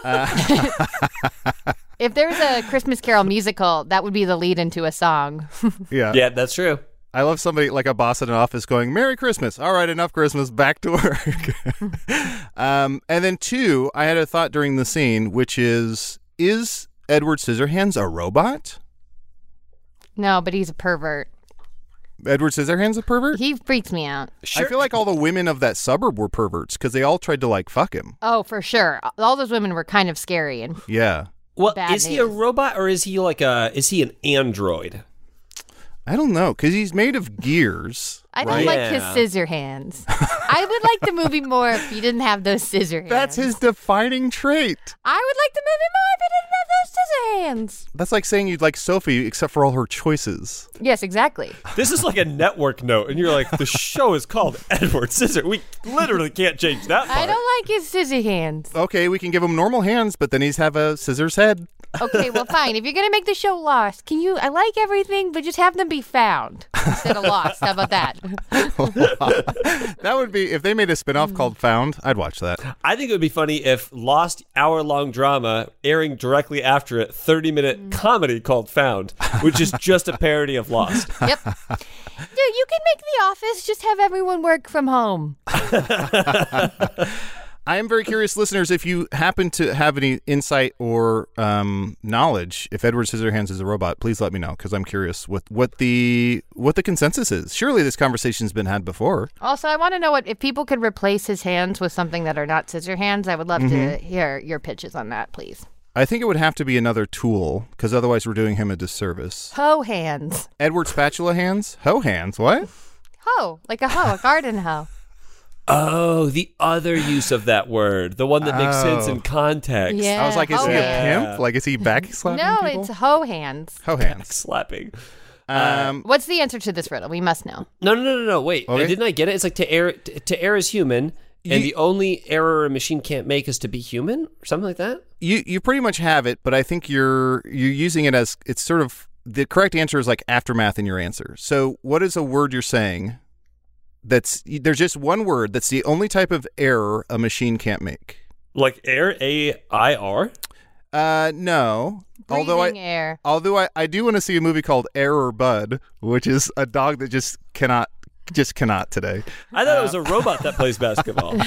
If there was a Christmas Carol musical, that would be the lead into a song. Yeah, Yeah, that's true. I love somebody like a boss in an office going, "Merry Christmas." All right, enough Christmas, back to work. um, and then two, I had a thought during the scene, which is: is Edward Scissorhands a robot? No, but he's a pervert. Edward Scissorhands a pervert? He freaks me out. I feel like all the women of that suburb were perverts because they all tried to like fuck him. Oh, for sure. All those women were kind of scary. And Yeah. Well, Bad is he a news. robot or is he like a? Is he an android? I don't know, because he's made of gears. I don't right? like Yeah. his scissor hands. I would like the movie more if he didn't have those scissor hands. That's his defining trait. I would like the movie more if he didn't have those scissor hands. That's like saying you'd like Sophie, except for all her choices. Yes, exactly. This is like a network note, and you're like, the show is called Edward Scissor. We literally can't change that part. I don't like his scissor hands. Okay, we can give him normal hands, but then he's have a scissors head. Okay, well, fine. If you're going to make the show Lost, can you, I like everything, but just have them be found instead of lost. How about that? That would be, if they made a spinoff called Found, I'd watch that. I think it would be funny if Lost hour-long drama airing directly after it, thirty-minute comedy called Found, which is just a parody of Lost. Yep. Dude, you can make The Office, just have everyone work from home. I am very curious, listeners, if you happen to have any insight or um, knowledge, if Edward Scissorhands is a robot, please let me know, because I'm curious what, what the what the consensus is. Surely this conversation's been had before. Also, I want to know what if people could replace his hands with something that are not scissor hands. I would love to hear your pitches on that, please. I think it would have to be another tool, because otherwise we're doing him a disservice. Hoe hands. Edward Spatula hands? Hoe hands, what? Hoe, like a hoe, a garden hoe. Oh, the other use of that word, the one that makes sense Oh. in context. Yeah. I was like, is hoe he a hands. pimp? Like, is he back slapping No, people? it's hoe hands. Hoe hands. Slapping. Um, What's the answer to this riddle? We must know. No, no, no, no, no. Wait, Okay. didn't I get it? It's like to err, to, to err is human, and You- the only error a machine can't make is to be human, or something like that. you you pretty much have it, but I think you're you're using it as it's sort of the correct answer is like aftermath in your answer. So, what is a word you're saying? That's there's just one word that's the only type of error a machine can't make. Like air, A I R. Uh, no. Although I Breathing air. although I, I do want to see a movie called Error Bud, which is a dog that just cannot just cannot today. I thought it was a robot that plays basketball.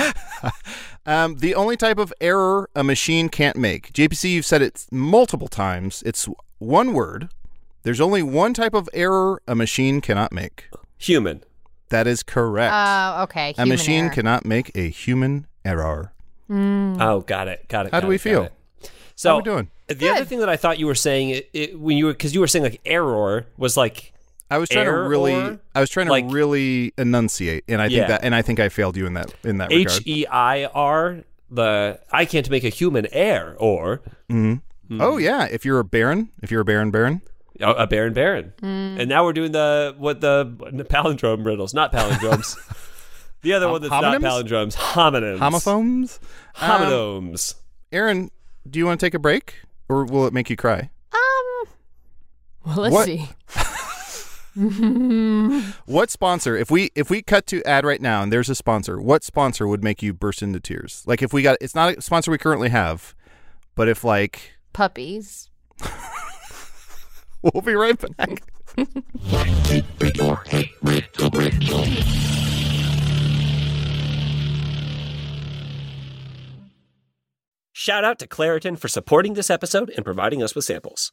Um, the only type of error a machine can't make. J P C, you've said it multiple times. It's one word. There's only one type of error a machine cannot make. Human. That is correct. Uh, okay. a human machine error. cannot make a human error. Oh, got it. Got it. How got do we it, got feel? it. So How we doing? the other thing that I thought you were saying it, it, when you were because you were saying like error was like I was trying to Error really, or, I was trying to like- really enunciate, and I think Yeah. that, and I think I failed you in that in that H regard. E I R. The I can't make a human err or Oh yeah, if you're a baron, if you're a baron, baron. a a baron baron. And now we're doing the what the palindrome riddles, not palindromes. The other Hom- one that's homonyms? not palindromes, homonyms. Homophones. Um, Homonyms. Aaron, do you want to take a break, or will it make you cry? Um. Well, let's What? see. What sponsor? If we if we cut to ad right now and there's a sponsor, what sponsor would make you burst into tears? Like if we got, it's not a sponsor we currently have, but if like, Puppies. we'll be right back. Shout out to Claritin for supporting this episode and providing us with samples.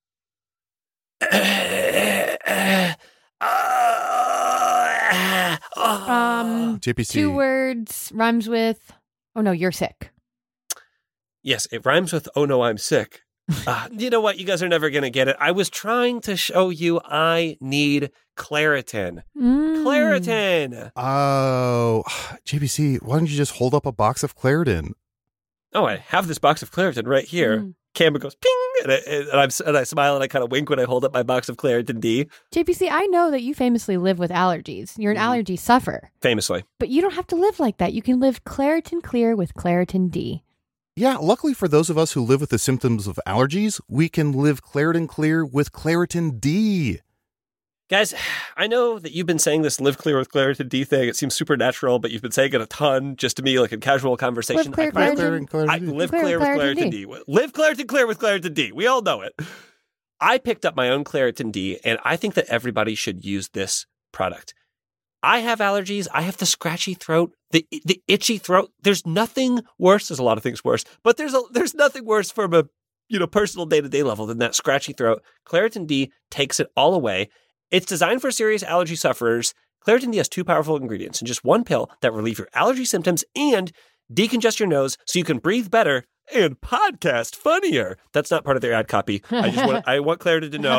Um. J P C. Two words rhymes with. Oh no, you're sick. Yes, it rhymes with "Oh no, I'm sick." Uh, you know what? You guys are never going to get it. I was trying to show you I need Claritin. Mm. Claritin! Oh, J P C, why don't you just hold up a box of Claritin? Oh, I have this box of Claritin right here. Mm. Camera goes ping, and I, and, I'm, and I smile and I kind of wink when I hold up my box of Claritin D. J P C, I know that you famously live with allergies. You're an Mhm. allergy sufferer, Famously. but you don't have to live like that. You can live Claritin Clear with Claritin D. Yeah, luckily for those of us who live with the symptoms of allergies, we can live Claritin Clear with Claritin D. Guys, I know that you've been saying this live clear with Claritin D thing. It seems supernatural, but you've been saying it a ton just to me, like in casual conversation. Live clear, I- Claritin. Claritin, I Claritin D. live Clear clear, with with Claritin Claritin D. D. Live Claritin clear with Claritin D. We all know it. I picked up my own Claritin D, and I think that everybody should use this product. I have allergies. I have the scratchy throat, the the itchy throat. There's nothing worse. There's a lot of things worse, but there's a there's nothing worse from a you know personal day to day level than that scratchy throat. Claritin D takes it all away. It's designed for serious allergy sufferers. Claritin D has two powerful ingredients in just one pill that relieve your allergy symptoms and decongest your nose so you can breathe better and podcast funnier. That's not part of their ad copy. I just want I want Claritin to know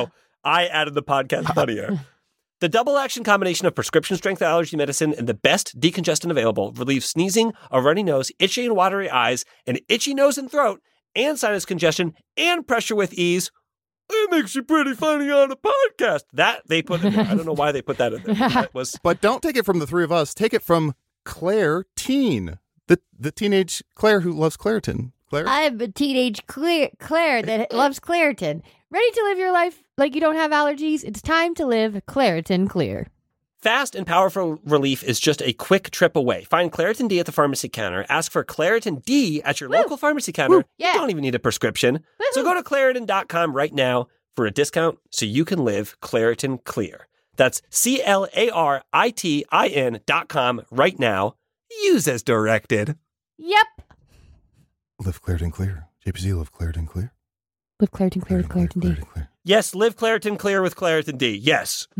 I added the podcast funnier. The double-action combination of prescription-strength allergy medicine and the best decongestant available relieves sneezing, a runny nose, itchy and watery eyes, an itchy nose and throat, and sinus congestion, and pressure with ease. It makes you pretty funny on a podcast. That they put in there. I don't know why they put that in there. That was... But don't take it from the three of us. Take it from Claire Teen, the the teenage Claire who loves Claritin. Claire? I'm a teenage Claire, Claire that loves Claritin. Ready to live your life like you don't have allergies? It's time to live Claritin Clear. Fast and powerful relief is just a quick trip away. Find Claritin D at the pharmacy counter. Ask for Claritin D at your Woo. local pharmacy counter. Woo. Yeah. You don't even need a prescription. Woo-hoo. So go to Claritin dot com right now for a discount so you can live Claritin Clear. That's C L A R I T I N dot com right now. Use as directed. Yep. Live Claritin Clear. J P Z, live Claritin Clear. Live Claritin Clear with Claritin D. Clear. Yes, live Claritin Clear with Claritin D. Yes.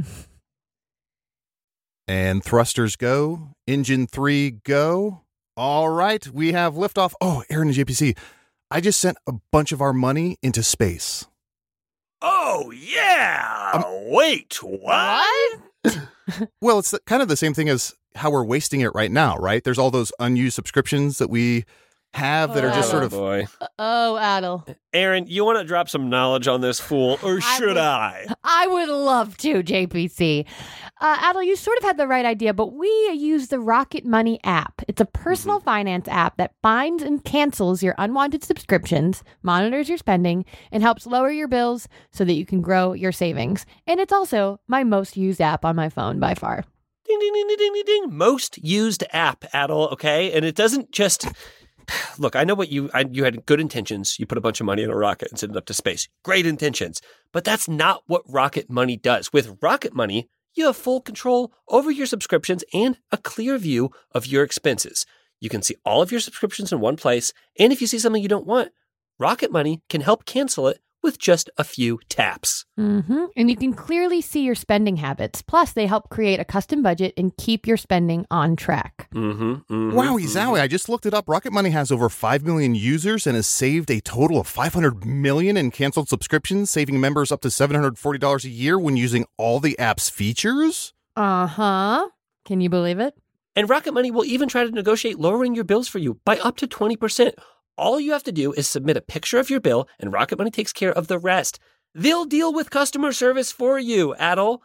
And thrusters go. Engine three go. All right, we have liftoff. Oh, Aaron and J P C, I just sent a bunch of our money into space. Oh, yeah. Um, Wait, what? Well, it's kind of the same thing as how we're wasting it right now, right? There's all those unused subscriptions that we have that are just sort of... boy. Oh, Adel. Aaron, you want to drop some knowledge on this fool, or should I? would, I would love to, J P C. Uh, Adel, you sort of had the right idea, but we use the Rocket Money app. It's a personal mm-hmm. finance app that finds and cancels your unwanted subscriptions, monitors your spending, and helps lower your bills so that you can grow your savings. And it's also my most used app on my phone by far. Ding, ding, ding, ding, ding, ding. Most used app, Adel, okay? And it doesn't just... Look, I know what you I, you had good intentions. You put a bunch of money in a rocket and send it up to space. Great intentions. But that's not what Rocket Money does. With Rocket Money, you have full control over your subscriptions and a clear view of your expenses. You can see all of your subscriptions in one place. And if you see something you don't want, Rocket Money can help cancel it with just a few taps. Mm-hmm. And you can clearly see your spending habits. Plus, they help create a custom budget and keep your spending on track. Mm-hmm, mm-hmm, Wowie mm-hmm. zowie, I just looked it up. Rocket Money has over five million users and has saved a total of five hundred million in canceled subscriptions, saving members up to seven hundred forty dollars a year when using all the app's features. Uh-huh. Can you believe it? And Rocket Money will even try to negotiate lowering your bills for you by up to twenty percent. All you have to do is submit a picture of your bill, and Rocket Money takes care of the rest. They'll deal with customer service for you, Adel.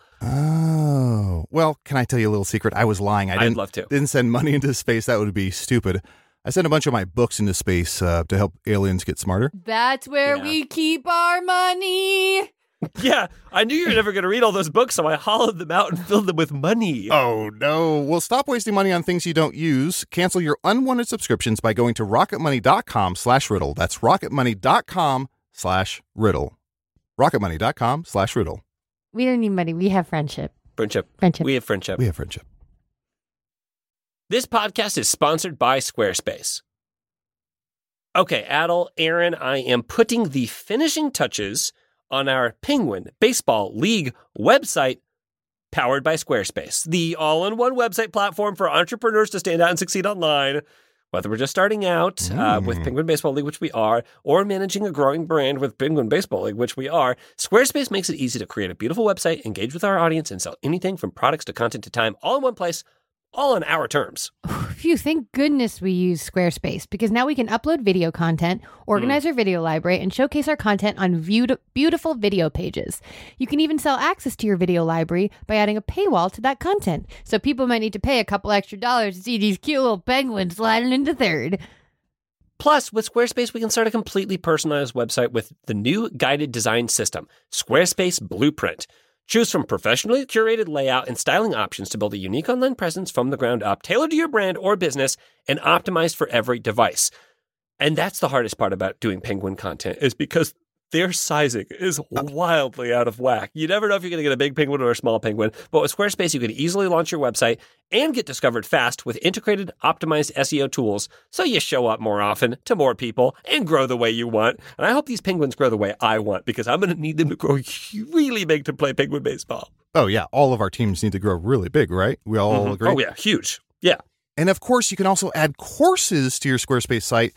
Oh. Well, can I tell you a little secret? I was lying. I didn't, I'd love to. Didn't send money into space. That would be stupid. I sent a bunch of my books into space uh, to help aliens get smarter. That's where Yeah. we keep our money. Yeah, I knew you were never going to read all those books, so I hollowed them out and filled them with money. Oh, no. Well, stop wasting money on things you don't use. Cancel your unwanted subscriptions by going to rocketmoney.com slash riddle. That's rocketmoney.com slash riddle. rocketmoney.com slash riddle. We don't need money. We have friendship. Friendship. Friendship. We have friendship. We have friendship. This podcast is sponsored by Squarespace. Okay, Adel, Aaron, I am putting the finishing touches on our Penguin Baseball League website, powered by Squarespace, the all-in-one website platform for entrepreneurs to stand out and succeed online. Whether we're just starting out mm. uh, with Penguin Baseball League, which we are, or managing a growing brand with Penguin Baseball League, which we are, Squarespace makes it easy to create a beautiful website, engage with our audience, and sell anything from products to content to time, all in one place, all on our terms. Phew, thank goodness we use Squarespace, because now we can upload video content, organize mm. our video library, and showcase our content on viewed, beautiful video pages. You can even sell access to your video library by adding a paywall to that content. So people might need to pay a couple extra dollars to see these cute little penguins sliding into third. Plus, with Squarespace, we can start a completely personalized website with the new guided design system, Squarespace Blueprint. Choose from professionally curated layout and styling options to build a unique online presence from the ground up, tailored to your brand or business, and optimized for every device. And that's the hardest part about doing Penguin content, is because their sizing is wildly out of whack. You never know if you're going to get a big penguin or a small penguin, but with Squarespace, you can easily launch your website and get discovered fast with integrated, optimized S E O tools, so you show up more often to more people and grow the way you want. And I hope these penguins grow the way I want, because I'm going to need them to grow really big to play penguin baseball. Oh, yeah. All of our teams need to grow really big, right? We all Mm-hmm. agree? Oh, yeah. Huge. Yeah. And of course, you can also add courses to your Squarespace site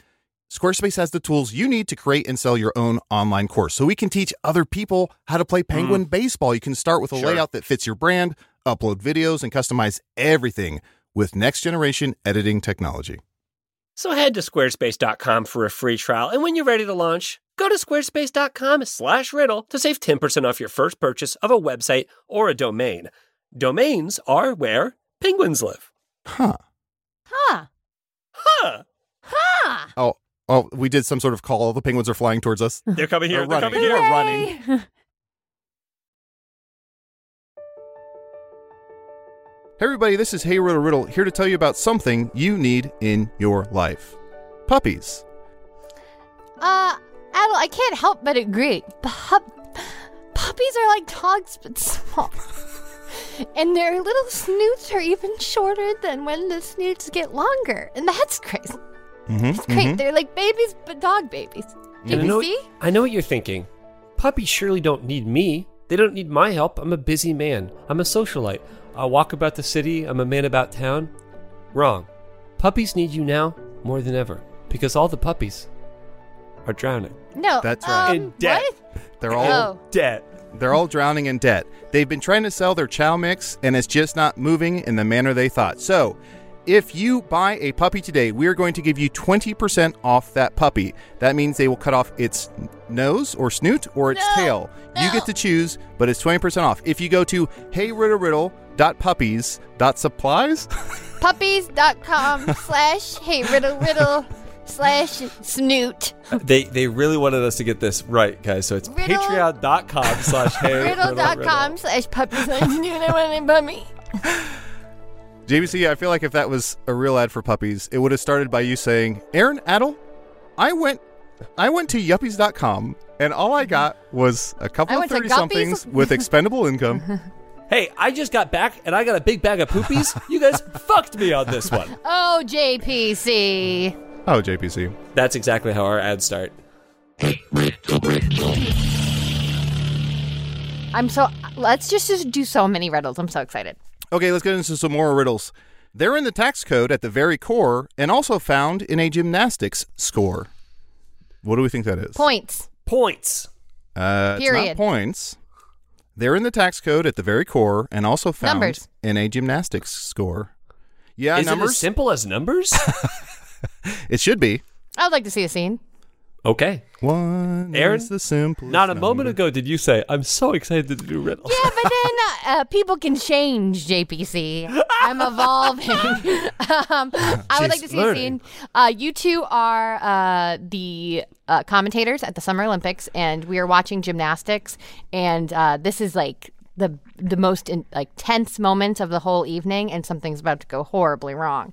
Squarespace has the tools you need to create and sell your own online course. So we can teach other people how to play Penguin mm. baseball. You can start with a sure. layout that fits your brand, upload videos, and customize everything with next-generation editing technology. So head to squarespace dot com for a free trial, and when you're ready to launch, go to squarespace dot com slash riddle to save ten percent off your first purchase of a website or a domain. Domains are where penguins live. Huh. Huh. Huh. Huh. Oh, oh, we did some sort of call. The penguins are flying towards us. They're coming here. They're They're running. coming here. They're running. Hey everybody, this is Hey Riddle Riddle, here to tell you about something you need in your life. Puppies. Uh, Adel, I can't help but agree. Pup- puppies are like dogs, but small. And their little snoots are even shorter than when the snoots get longer. And that's crazy. Mm-hmm, it's great. mm-hmm. They're like babies, but dog babies. And Do I know, you see? I know what you're thinking. Puppies surely don't need me. They don't need my help. I'm a busy man. I'm a socialite. I walk about the city. I'm a man about town. Wrong. Puppies need you now more than ever because all the puppies are drowning. No. That's right. Um, In debt. What? They're all Oh. Debt. they're all drowning in debt. They've been trying to sell their chow mix, and it's just not moving in the manner they thought. So, if you buy a puppy today, we are going to give you twenty percent off that puppy. That means they will cut off its nose or snoot or its No, tail. You no. get to choose, but it's twenty percent off. If you go to hey riddle riddle dot puppies dot supplies, Puppies.com slash hey riddle riddle slash snoot. They they really wanted us to get this right, guys. So it's Riddle- patreon.com slash hey Riddle.com slash puppies slash snoot. I want a puppy. J B C, I feel like if that was a real ad for puppies, it would have started by you saying, Aaron, Adel, I went I went to yuppies dot com and all I got was a couple I of went to thirty-somethings Guppies? with expendable income. Hey, I just got back and I got a big bag of poopies. You guys fucked me on this one. Oh, J P C. Oh, J P C. That's exactly how our ads start. I'm so, let's just, just do so many riddles. I'm so excited. Okay, let's get into some more riddles. They're in the tax code at the very core and also found in a gymnastics score. What do we think that is? Points. Points. Uh, it's Period. not points. They're in the tax code at the very core and also found Numbers. in a gymnastics score. Yeah, Is numbers. it as simple as numbers? It should be. I would like to see a scene. Okay. One Aaron, is the simplest Not a moment number. ago did you say, I'm so excited to do riddles. Yeah, but then uh, uh, people can change, J P C. I'm evolving. um, I would like to see learning. a scene. Uh, you two are uh, the uh, commentators at the Summer Olympics, and we are watching gymnastics. And uh, this is like the the most in, like tense moment of the whole evening, and something's about to go horribly wrong.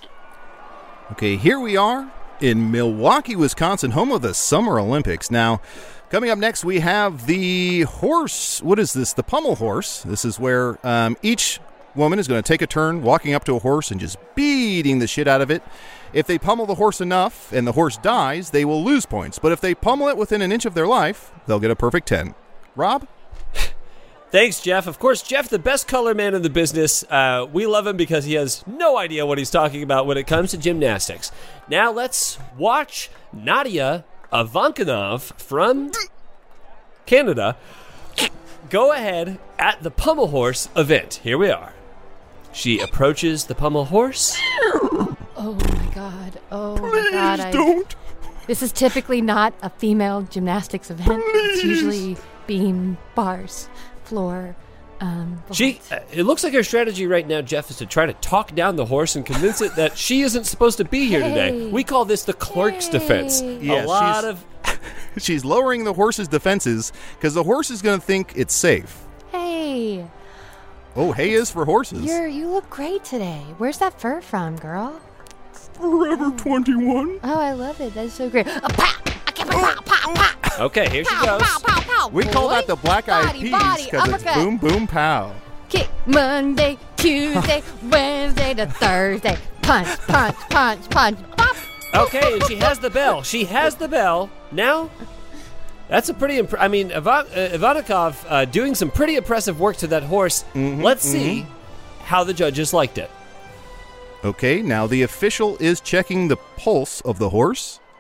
Okay, here we are in Milwaukee, Wisconsin, home of the Summer Olympics. Now, coming up next, we have the horse. What is this? The pommel horse. This is where um, each woman is going to take a turn walking up to a horse and just beating the shit out of it. If they pummel the horse enough and the horse dies, they will lose points. But if they pummel it within an inch of their life, they'll get a perfect ten. Rob? Thanks, Jeff. Of course, Jeff, the best color man in the business. Uh, we love him because he has no idea what he's talking about when it comes to gymnastics. Now let's watch Nadia Ivankanov from Canada go ahead at the pommel horse event. Here we are. She approaches the pommel horse. Oh my god. Oh my god. I, Don't. This is typically not a female gymnastics event. It's usually beam, bars, floor. Um, She, uh, it looks like her strategy right now, Jeff, is to try to talk down the horse and convince it that she isn't supposed to be here today. Hey. We call this the clerk's Hey. defense. Yeah, a lot she's- of She's lowering the horse's defenses because the horse is going to think it's safe. Hey, Oh, hay is for horses. you're you look great today. Where's that fur from, girl? Forever twenty-one. Oh, I love it. That's so great. A pow! I can't pow, pow, pow, okay. Here she pow, goes. pow, pow, pow. We call Boy. that the black eyed Body, peas body, because it's uppercut. boom, boom, pow. Kick Monday, Tuesday, Wednesday to Thursday. Punch, punch, punch, punch. Pop. Okay, and she has the bell. She has the bell. Now, that's a pretty. Imp- I mean, Ivan- uh, Ivanikov uh, doing some pretty impressive work to that horse. Mm-hmm, Let's see how the judges liked it. Okay, now the official is checking the pulse of the horse.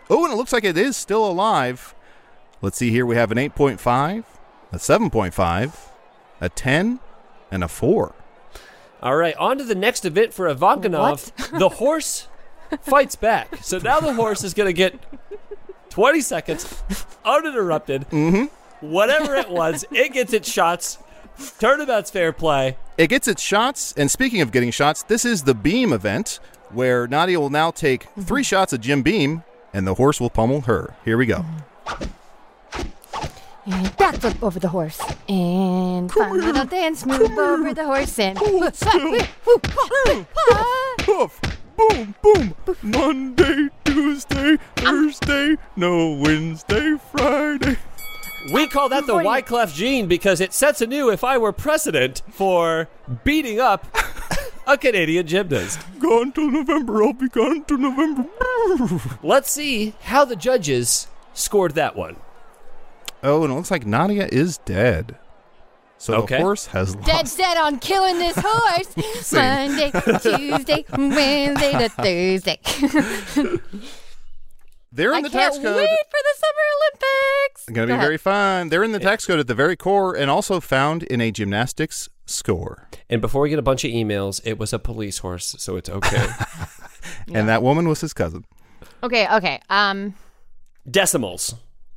Oh, and it looks like it is still alive. Let's see here. We have an eight point five, a seven point five, a ten, and a four. All right, on to the next event for Ivankanov. The horse fights back. So now the horse is going to get twenty seconds uninterrupted. Mm-hmm. Whatever it was, it gets its shots. Turnabout's fair play. It gets its shots, and speaking of getting shots, this is the Beam event, where Nadia will now take three shots of Jim Beam, and the horse will pummel her. Here we go. And backflip over the horse. And fun little dance move over the horse. And Puff, boom, boom. Monday, Tuesday, Thursday, no Wednesday, Friday. We call that the Wyclef gene because it sets anew if I were president for beating up a Canadian gymnast. Gone till November, I'll be gone till November. Let's see how the judges scored that one. Oh, and it looks like Nadia is dead. So Okay. the horse has lost. dead set on killing this horse. Monday, Tuesday, Wednesday to Thursday. They're in I the can't tax wait code. for the Summer Olympics. It's going to Go be ahead. very fun. They're in the tax code at the very core and also found in a gymnastics score. And before we get a bunch of emails, it was a police horse, so it's okay. And that woman was his cousin. Okay, okay. Um, Decimals.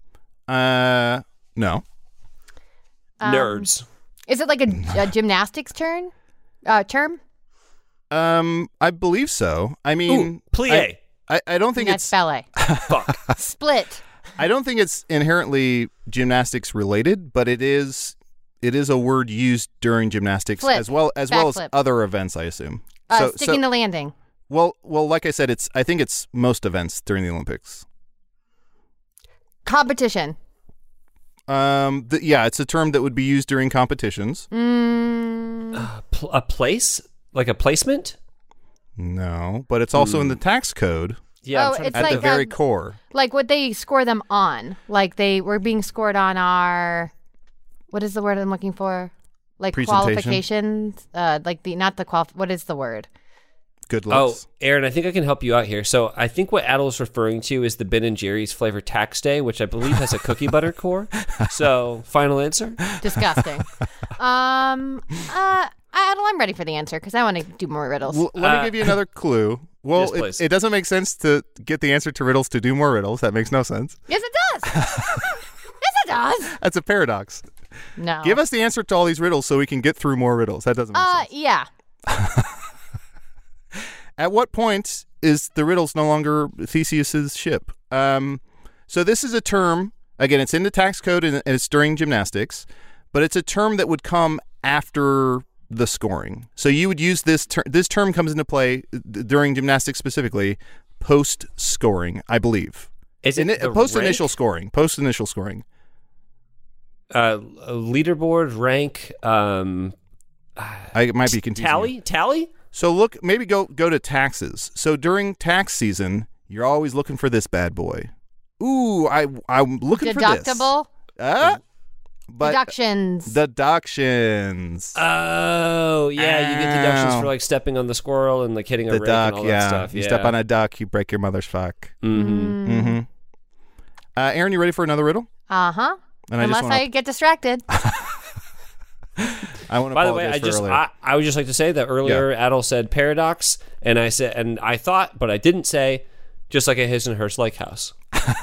Uh, no. um, Nerds. Is it like a, a gymnastics turn? Uh, term? Um, I believe so. I mean, Ooh, plie. I, I, I don't think That's it's. ballet. Fuck. Split. I don't think it's inherently gymnastics related, but it is. It is a word used during gymnastics Flip. as well as well as Backflip. other events, I assume. Uh, so, sticking so the landing. well, well, like I said, it's. I think it's most events during the Olympics. Competition. Um, the, yeah, it's a term that would be used during competitions. Mm, A pl- a place? Like a placement? No, but it's also in the tax code Yeah. Oh, I'm trying to it's at like the very um, core. like what they score them on. Like they were being scored on our, what is the word I'm looking for? Like Presentation. qualifications. Uh, like the not the qual. What is the word? Good Oh, looks. Aaron, I think I can help you out here. So I think what Adel is referring to is the Ben and Jerry's flavor tax day, which I believe has a cookie butter core. So final answer? Disgusting. um. Uh. Adel, I'm ready for the answer because I want to do more riddles. L- let Uh, me give you another clue. Well, Yes, it, please. it doesn't make sense to get the answer to riddles to do more riddles. That makes no sense. Yes, it does. yes, it does. That's a paradox. No. Give us the answer to all these riddles so we can get through more riddles. That doesn't make Uh. sense. Yeah. At what point is the riddles no longer Theseus's ship? Um, so this is a term, again, it's in the tax code and it's during gymnastics, but it's a term that would come after the scoring. So you would use this term. This term comes into play d- during gymnastics specifically, post-scoring, I believe. Is it Ini- the post-initial rank? scoring. Post-initial scoring. Uh, leaderboard, rank, um, I it might be confusing. you. tally? Tally? So look, maybe go go to taxes. So during tax season, you're always looking for this bad boy. Ooh, I I'm looking for this. Deductible. Uh, but Deductions. deductions. Oh, yeah, you get deductions Ow. for like stepping on the squirrel and like hitting a the rake duck, and all yeah. that stuff. You yeah. step on a duck, you break your mother's fuck. Mm-hmm. Mm-hmm. Uh, Aaron, you ready for another riddle? Uh huh. And I just Unless wanna- I get distracted. I want to By the way, apologize I for just earlier. I, I would just like to say that earlier Adel said paradox, and I said and I thought, but I didn't say, just like a his and hers lake house.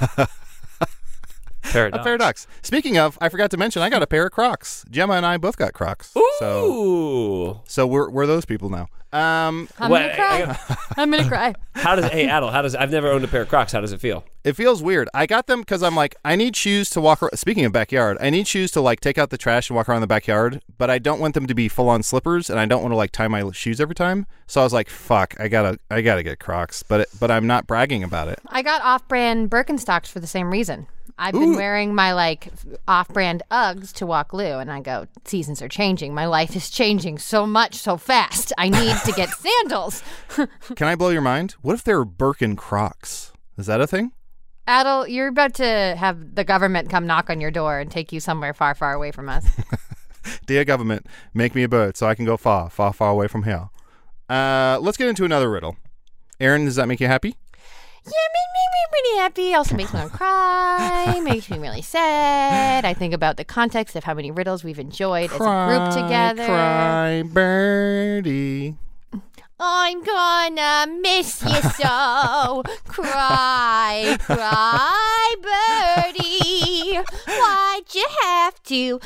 Paradox. A paradox. Speaking of, I forgot to mention, I got a pair of Crocs. Gemma and I both got Crocs. So, Ooh. so we're we're those people now. Um, I'm Wait, gonna I- cry. I got- I'm gonna cry. how does hey Adel? How does I've never owned a pair of Crocs? How does it feel? It feels weird. I got them because I'm like, I need shoes to walk around. Speaking of backyard, I need shoes to like take out the trash and walk around the backyard, but I don't want them to be full on slippers, and I don't want to like tie my shoes every time. So I was like, fuck, I gotta, I gotta get Crocs, but it, but I'm not bragging about it. I got off-brand Birkenstocks for the same reason. I've been Ooh. wearing my like off-brand Uggs to walk Lou, and I go, seasons are changing. My life is changing so much, so fast. I need to get sandals. Can I blow your mind? What if they were Birkin Crocs? Is that a thing? Adel, you're about to have the government come knock on your door and take you somewhere far, far away from us. Dear government, make me a bird so I can go far, far, far away from here. Uh, let's get into another riddle. Aaron, does that make you happy? yeah, make me, me pretty happy. Also makes me want to cry. Makes me really sad. I think about the context of how many riddles we've enjoyed Cry, as a group together. Cry, birdie. I'm gonna miss you so. Cry, cry, birdie. Why'd you have to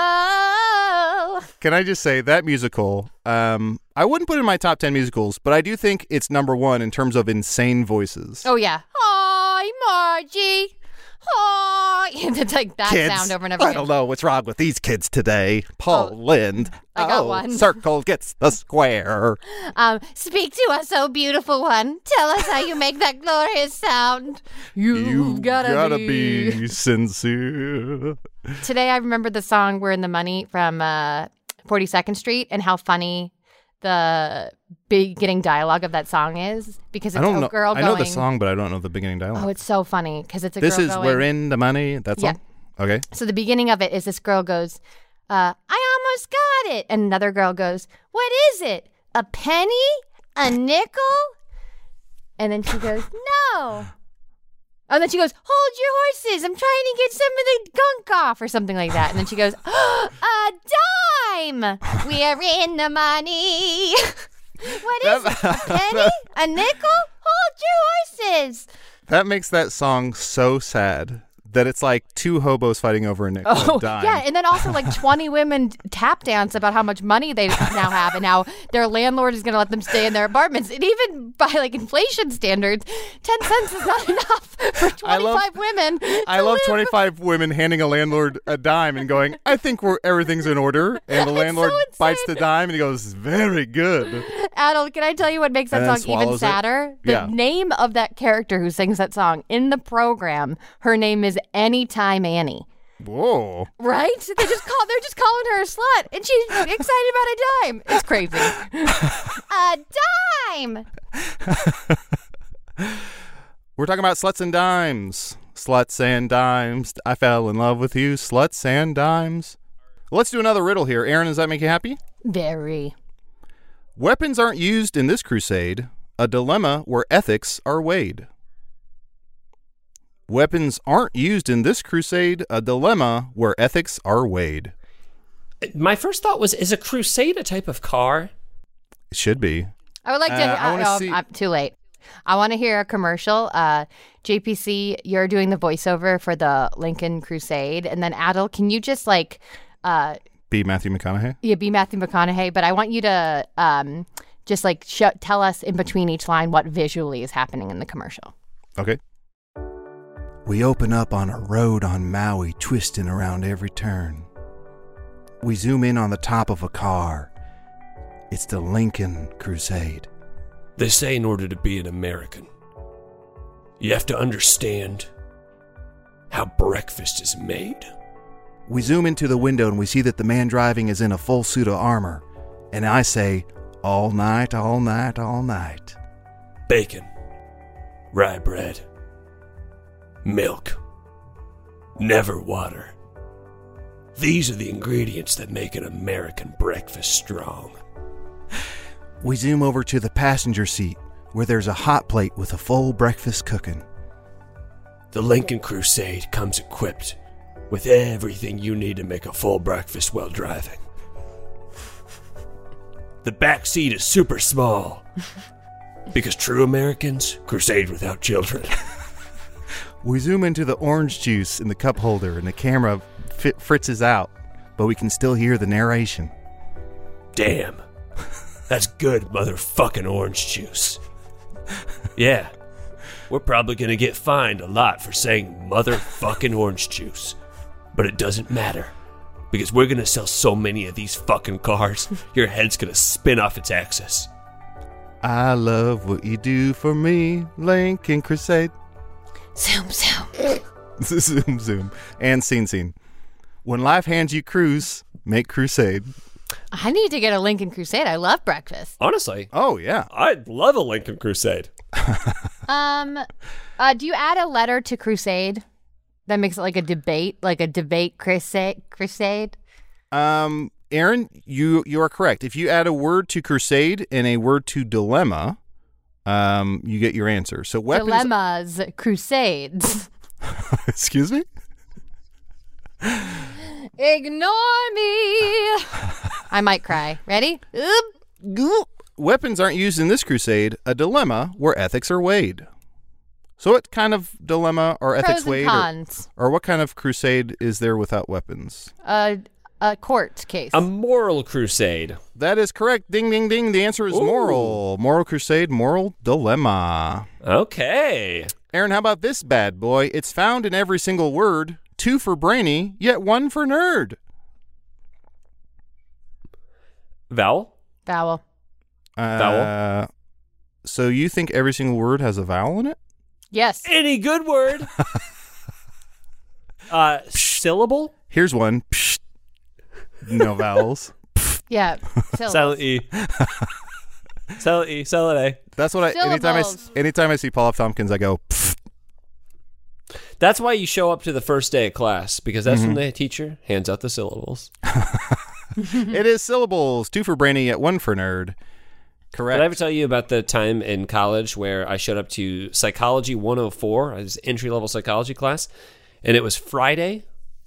go? Can I just say that musical, um, I wouldn't put it in my top ten musicals, but I do think it's number one in terms of insane voices. Oh, yeah. Hi, Margie. Hi. It's like that Kids, sound over and over I again. don't know what's wrong with these kids today. Paul Oh, Lind. I got oh, one. Circle gets the square. Um, speak to us, oh beautiful one. Tell us how you make that glorious sound. You've You gotta, gotta be. be sincere. Today I remembered the song We're in the Money from uh, forty-second Street and how funny the beginning dialogue of that song is because it's I don't a know. girl I going. know the song, but I don't know the beginning dialogue. Oh, it's so funny because it's a this girl is going. We're in the Money. That Yeah. song? Okay. So the beginning of it is this girl goes, uh, I almost got it. And another girl goes, what is it? A penny? A nickel? And then she goes, no. And then she goes, hold your horses. I'm trying to get some of the gunk off or something like that. And then she goes, a dime. We are in the money. What is it? A penny? A nickel? Hold your horses. That makes that song so sad that it's like two hobos fighting over a nickel Oh, a dime. yeah. And then also like twenty women tap dance about how much money they now have and how their landlord is going to let them stay in their apartments. And even by like inflation standards, ten cents is not enough for I love- twenty-five women. I to love live. twenty-five women handing a landlord a dime and going, I think we're everything's in order. And the It's landlord so bites the insane. dime and he goes, very good. Adel, can I tell you what makes that And then song even swallows it. sadder? The Yeah. name of that character who sings that song in the program, her name is Anytime Annie. Whoa. Right? They just call they're just calling her a slut and she's excited about a dime. It's crazy. A dime. We're talking about sluts and dimes. Sluts and dimes. I fell in love with you. Sluts and dimes. Let's do another riddle here. Aaron, does that make you happy? Very. Weapons aren't used in this crusade. A dilemma where ethics are weighed. Weapons aren't used in this crusade. A dilemma where ethics are weighed. My first thought was, is a Crusade a type of car? It should be. I would like to. Uh, I uh, wanna oh, see- I'm too late. I want to hear a commercial. Uh, J P C, you're doing the voiceover for the Lincoln Crusade, and then Adel, can you just like, uh, Be Matthew McConaughey. yeah, be Matthew McConaughey? But I want you to um, just like sh- tell us in between each line what visually is happening in the commercial. Okay. We open up on a road on Maui, twisting around every turn. We zoom in on the top of a car. It's the Lincoln Crusade. They say in order to be an American, you have to understand how breakfast is made. We zoom into the window and we see that the man driving is in a full suit of armor. And I say, all night, all night, all night. Bacon, rye bread, milk, never water. These are the ingredients that make an American breakfast strong. We zoom over to the passenger seat where there's a hot plate with a full breakfast cooking. The Lincoln Crusade comes equipped with everything you need to make a full breakfast while driving. The back seat is super small because true Americans crusade without children. We zoom into the orange juice in the cup holder and the camera fit fritzes out, but we can still hear the narration. Damn, that's good motherfucking orange juice. Yeah, we're probably gonna get fined a lot for saying motherfucking orange juice, but it doesn't matter because we're gonna sell so many of these fucking cars, your head's gonna spin off its axis. I love what you do for me, Lincoln Crusade. Zoom, zoom. Zoom, zoom. And scene, scene. When life hands you cruise, make crusade. I need to get a Lincoln Crusade. I love breakfast. Honestly, Oh, yeah. I'd love a Lincoln Crusade. Um, uh, do you add a letter to Crusade that makes it like a debate, like a debate crusade? Crusade. Um, Aaron, you, you are correct. If you add a word to crusade and a word to dilemma, um, you get your answer. So weapons. Dilemmas, crusades. Excuse me? Ignore me. I might cry. Ready? Oop. Weapons aren't used in this crusade. A dilemma where ethics are weighed. So what kind of dilemma are ethics Pros and weighed? cons. Or, or what kind of crusade is there without weapons? A a court case. A moral crusade. That is correct. Ding, ding, ding. The answer is Ooh. moral. Moral crusade, moral dilemma. Okay. Aaron, how about this bad boy? It's found in every single word. Two for brainy, yet one for nerd. Vowel? Vowel. Uh, Vowel. So you think every single word has a vowel in it? Yes. Any good word? uh, syllable? Here's one. Psst. No vowels. Yeah. Silent E. Silent E. Silent A. That's what I. Anytime I, Syllables. anytime I see Paul F. Tompkins, I go. Pfft. That's why you show up to the first day of class, because that's when the teacher hands out the syllables. It is syllables. Two for brainy, yet one for nerd. Correct. Did I ever tell you about the time in college where I showed up to Psychology one oh four, this entry-level psychology class, and it was Friday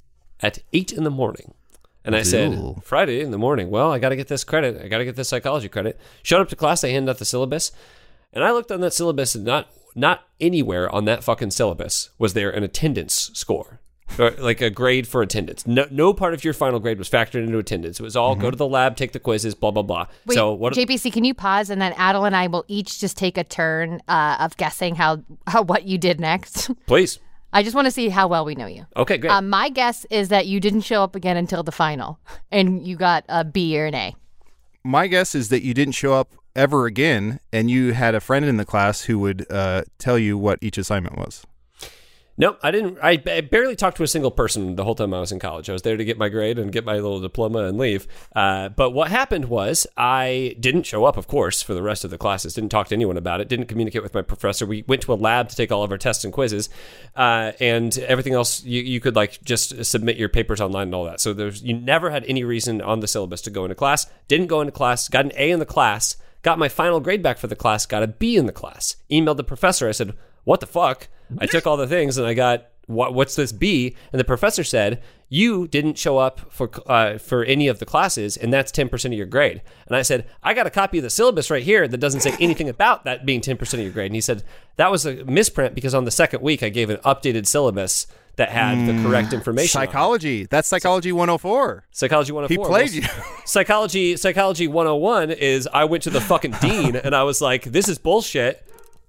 at eight in the morning. And I said, Ooh. Friday in the morning, well, I got to get this credit. I got to get this psychology credit. Showed up to class, they handed out the syllabus, and I looked on that syllabus, and not not anywhere on that fucking syllabus was there an attendance score. Or like a grade for attendance. No, no part of your final grade was factored into attendance. It was all go to the lab, take the quizzes, blah, blah, blah. Wait, so what? J P C, can you pause and then Adel and I will each just take a turn uh, of guessing how, how what you did next? Please. I just want to see how well we know you. Okay, great. Um, my guess is that you didn't show up again until the final, and you got a B or an A. My guess is that you didn't show up ever again, and you had a friend in the class who would uh, tell you what each assignment was. Nope, I didn't. I, I barely talked to a single person the whole time I was in college. I was there to get my grade and get my little diploma and leave. Uh, but what happened was I didn't show up, of course, for the rest of the classes. Didn't talk to anyone about it. Didn't communicate with my professor. We went to a lab to take all of our tests and quizzes, uh, and everything else. You, you could like just submit your papers online and all that. So there's you never had any reason on the syllabus to go into class. Didn't go into class. Got an A in the class. Got my final grade back for the class. Got a B in the class. Emailed the professor. I said, "What the fuck?" I took all the things and I got, what, what's this B? And the professor said, you didn't show up for uh, for any of the classes, and that's ten percent of your grade. And I said, I got a copy of the syllabus right here that doesn't say anything about that being ten percent of your grade. And he said, that was a misprint because on the second week I gave an updated syllabus that had the correct information. Psychology. That's Psychology one oh four. Psychology one oh four. He played you. Psychology, Psychology one oh one is I went to the fucking dean and I was like, this is bullshit.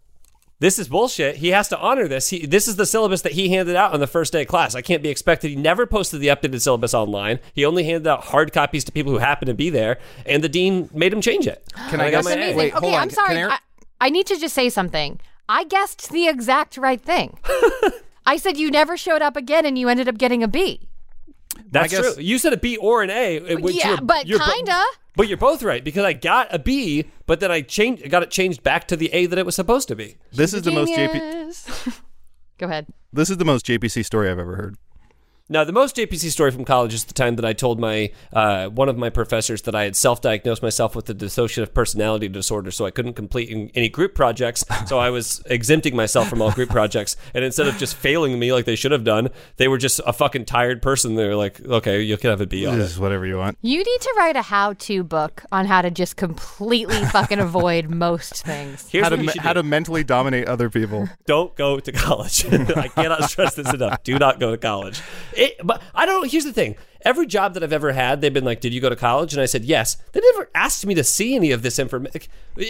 This is bullshit. He has to honor this. He, this is the syllabus that he handed out on the first day of class. I can't be expected. He never posted the updated syllabus online. He only handed out hard copies to people who happened to be there, and the dean made him change it. Can And I got guess- my A. Amazing. Wait, okay, hold on. I'm Can sorry. Aaron- I, I need to just say something. I guessed the exact right thing. I said you never showed up again, and you ended up getting a B. That's I guess- true. You said a B or an A. which Yeah, you're- but you're bo- kinda. But you're both right because I got a B, but then I changed, got it changed back to the A that it was supposed to be. This is the most J P. Genius. Go ahead. This is the most J P C story I've ever heard. Now, the most J P C story from college is the time that I told my uh, one of my professors that I had self-diagnosed myself with a dissociative personality disorder, so I couldn't complete in- any group projects. So I was exempting myself from all group projects, and instead of just failing me like they should have done, they were just a fucking tired person. They were like, "Okay, you can have a B on This it." is whatever you want. You need to write a how-to book on how to just completely fucking avoid most things. Here's How to what you me- should how do. to mentally dominate other people. Don't go to college. I cannot stress this enough. Do not go to college. It, but I don't. Here's the thing. Every job that I've ever had, they've been like, "Did you go to college?" And I said, "Yes." They never asked me to see any of this information.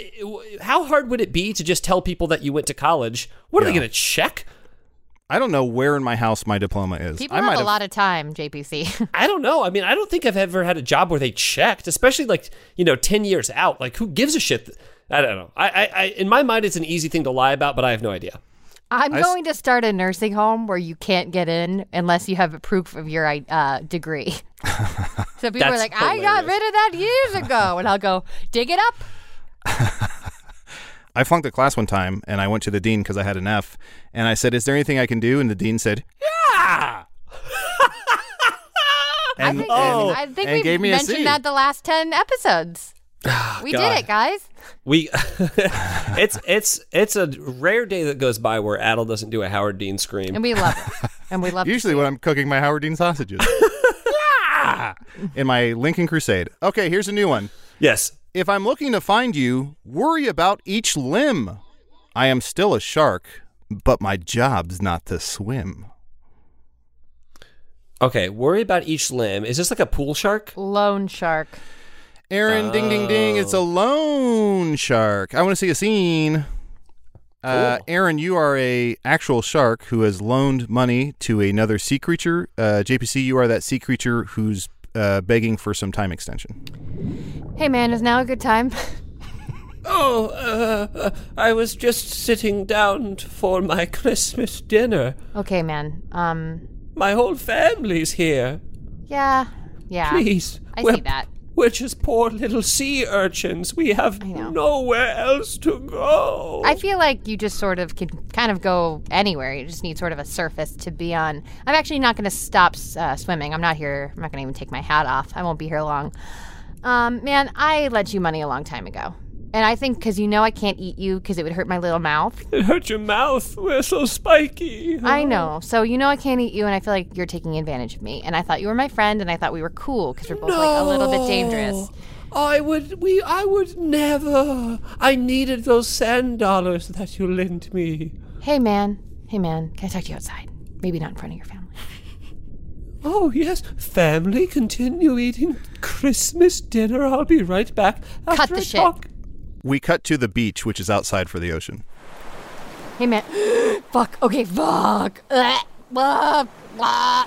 How hard would it be to just tell people that you went to college? What are they Yeah. going to check? I don't know where in my house my diploma is. People I have might a lot of time, J P C. I don't know. I mean, I don't think I've ever had a job where they checked, especially like, you know, ten years out. Like, who gives a shit? I don't know. I, I, I in my mind, it's an easy thing to lie about, but I have no idea. I'm I s- going to start a nursing home where you can't get in unless you have a proof of your uh, degree. So people are That's like, I got hilarious. rid of that years ago. And I'll go, dig it up. I flunked a class one time, and I went to the dean because I had an F, and I said, "Is there anything I can do?" And the dean said, "Yeah." I and, think, and- I think and we gave me a mentioned C. that the last ten episodes. We God. did it, guys. We, it's it's it's a rare day that goes by where Adel doesn't do a Howard Dean scream. And we love it. And we love to Usually see when it. I'm cooking my Howard Dean sausages. Yeah! In my Lincoln Crusade. Okay, here's a new one. Yes. If I'm looking to find you, worry about each limb. I am still a shark, but my job's not to swim. Okay. Worry about each limb. Is this like a pool shark? Loan shark. Aaron, ding, ding, ding. It's a loan shark. I want to see a scene. Uh, Cool. Aaron, you are a actual shark who has loaned money to another sea creature. Uh, J P C, you are that sea creature who's uh, begging for some time extension. Hey, man, is now a good time? Oh, uh, I was just sitting down for my Christmas dinner. Okay, man. Um, My whole family's here. yeah. Yeah. Please. I we're, see that. We're just poor little sea urchins. We have I know. nowhere else to go. I feel like you just sort of can kind of go anywhere. You just need sort of a surface to be on. I'm actually not going to stop uh, swimming. I'm not here. I'm not going to even take my hat off. I won't be here long. Um, man, I lent you money a long time ago. And I think because you know I can't eat you because it would hurt my little mouth. It hurt your mouth. We're so spiky. I know. So you know I can't eat you, and I feel like you're taking advantage of me. And I thought you were my friend, and I thought we were cool because we're both like a little bit dangerous. I would, we, I would never. I needed those sand dollars that you lent me. Hey, man. Hey, man. Can I talk to you outside? Maybe not in front of your family. Oh, yes. Family, continue eating Christmas dinner. I'll be right back. After Cut the I shit. talk. We cut to the beach, which is outside for the ocean. Hey, man. Fuck. Okay, fuck. Ugh. Blah, blah.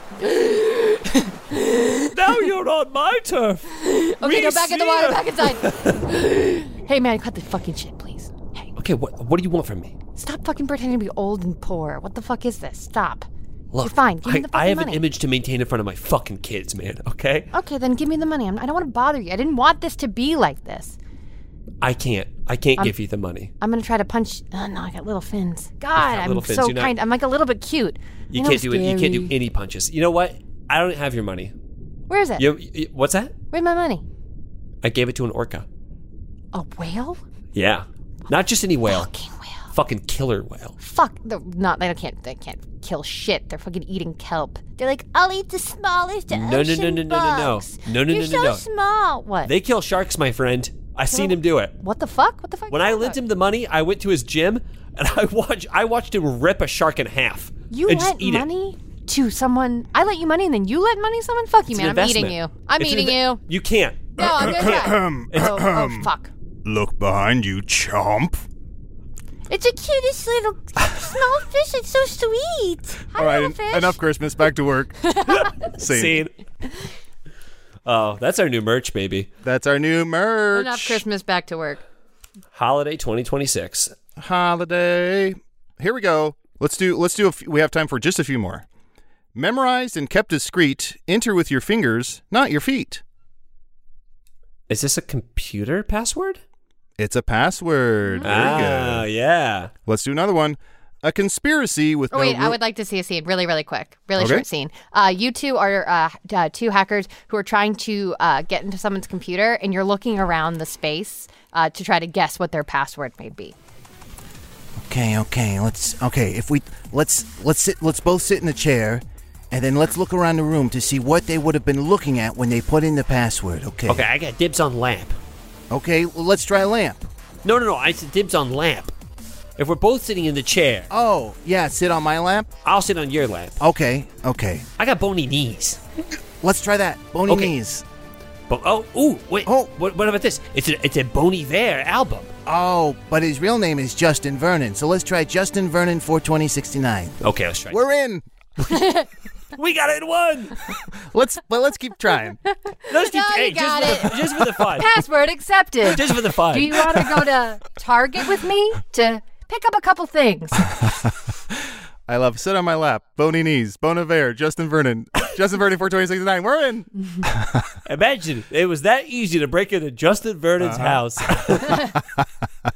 Now you're on my turf. Okay, We go back in the see water, ya. back inside. Hey, man, cut the fucking shit, please. Hey, Okay, what, what do you want from me? stop fucking pretending to be old and poor. What the fuck is this? Stop. Look, You're fine. Give me I, the fucking I have money. an image to maintain in front of my fucking kids, man, okay? Okay, then give me the money. I'm, I don't want to bother you. I didn't want this to be like this. I can't. I can't give you the money. I'm gonna try to punch. Oh no, I got little fins. God, got I'm little fins. so You're not- kind. I'm like a little bit cute. You I know can't it's do it. You can't do scary. any punches. You know what? I don't have your money. Where is it? You, you, what's that? Where's my money? I gave it to an orca. A whale? Yeah. Not just any whale. Fucking whale. Fucking killer whale. Fuck. They're not. They can't. They can't kill shit. They're fucking eating kelp. They're like, I'll eat the smallest No, no, ocean no, no, no, no, no. bugs. No, no, You're no, so no, no. small. What? They kill sharks, my friend. I seen him do it. What the fuck? What the fuck? When I lent him the money, I went to his gym and I watched. I watched him rip a shark in half. You and lent just eat money to someone. I let you money and then you lent money to someone? Fuck you, It's man. an I'm eating investment. you. I'm It's an eating inve- you. You can't. No, I'm gonna try. oh, oh, fuck. Look behind you, chomp. It's the cutest little small fish. It's so sweet. Hi, All right, little fish. en- enough Christmas. Back to work. Scene. Scene. Oh, that's our new merch, baby. That's our new merch. Enough Christmas. Back to work. Holiday twenty twenty-six. Holiday. Here we go. Let's do. Let's do. A f- we have time for just a few more. Memorized and kept discreet. Enter with your fingers, not your feet. Is this a computer password? It's a password. Very Ah, good. yeah. Let's do another one. A conspiracy with Oh, no. wait, I ru- would like to see a scene really, really quick. Really Okay. short scene. Uh, you two are uh, uh, two hackers who are trying to uh, get into someone's computer, and you're looking around the space uh, to try to guess what their password may be. Okay, okay, let's okay, if we let's let's sit let's both sit in a chair and then let's look around the room to see what they would have been looking at when they put in the password, okay? Okay, I got dibs on lamp. Okay, well, let's try lamp. No, no, no. I said dibs on lamp. If we're both sitting in the chair, Oh, yeah, sit on my lamp. I'll sit on your lamp. Okay, okay. I got bony knees. Let's try that. Bony Okay. knees. But oh, ooh, wait. Oh. what, what about this? It's a it's a Bon Iver album. Oh, but his real name is Justin Vernon, so let's try Justin Vernon four twenty sixty-nine. Okay, let's try. We're in. we got it in one. Let's. But let's keep trying. Let's keep No, you hey, got just, for the, just for the fun. Password accepted. Just for the fun. Do you want to go to Target with me to pick up a couple things? I love sit on my lap. Bony knees. Bon Iver. Justin Vernon. Justin Vernon four twenty sixty-nine. We're in. Imagine it was that easy to break into Justin Vernon's Uh-huh. house.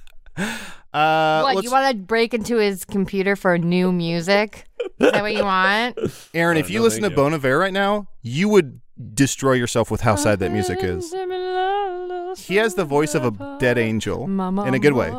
Uh, what, let's- you want to break into his computer for new music? Is that what you want? Aaron, if Uh, you no, listen to thank you. Bon Iver right now, you would destroy yourself with how sad that music is. He has the voice of a dead angel in a good way.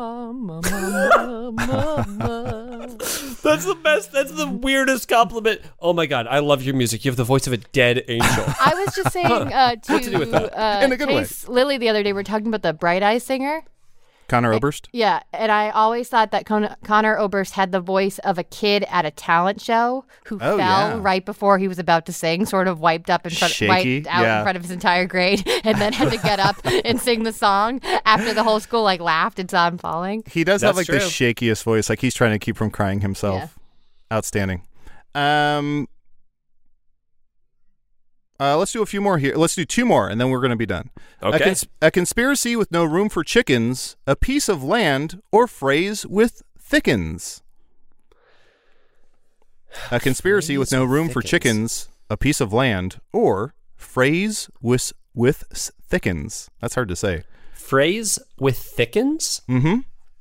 That's the best. That's the weirdest compliment. Oh my god, I love your music. You have the voice of a dead angel. I was just saying uh, to, to do with that? uh, In a good way. Chase Lily the other day, we were talking about the Bright Eyes singer. Connor Oberst. Yeah, and I always thought that Con- Connor Oberst had the voice of a kid at a talent show who Oh, fell yeah. right before he was about to sing, sort of wiped up in front, Shaky, wiped out yeah. in front of his entire grade, and then had to get up and sing the song after the whole school like laughed and saw him falling. He does have That's like the true. shakiest voice, like he's trying to keep from crying himself. Outstanding. Um, uh, let's do a few more here. Let's do two more, and then we're going to be done. Okay. A, cons- a conspiracy with no room for chickens, a piece of land, or phrase with thickens. A conspiracy with Phrase no with room for thickens. chickens, a piece of land, or phrase with with s- thickens. That's hard to say. Phrase with thickens. Mm-hmm.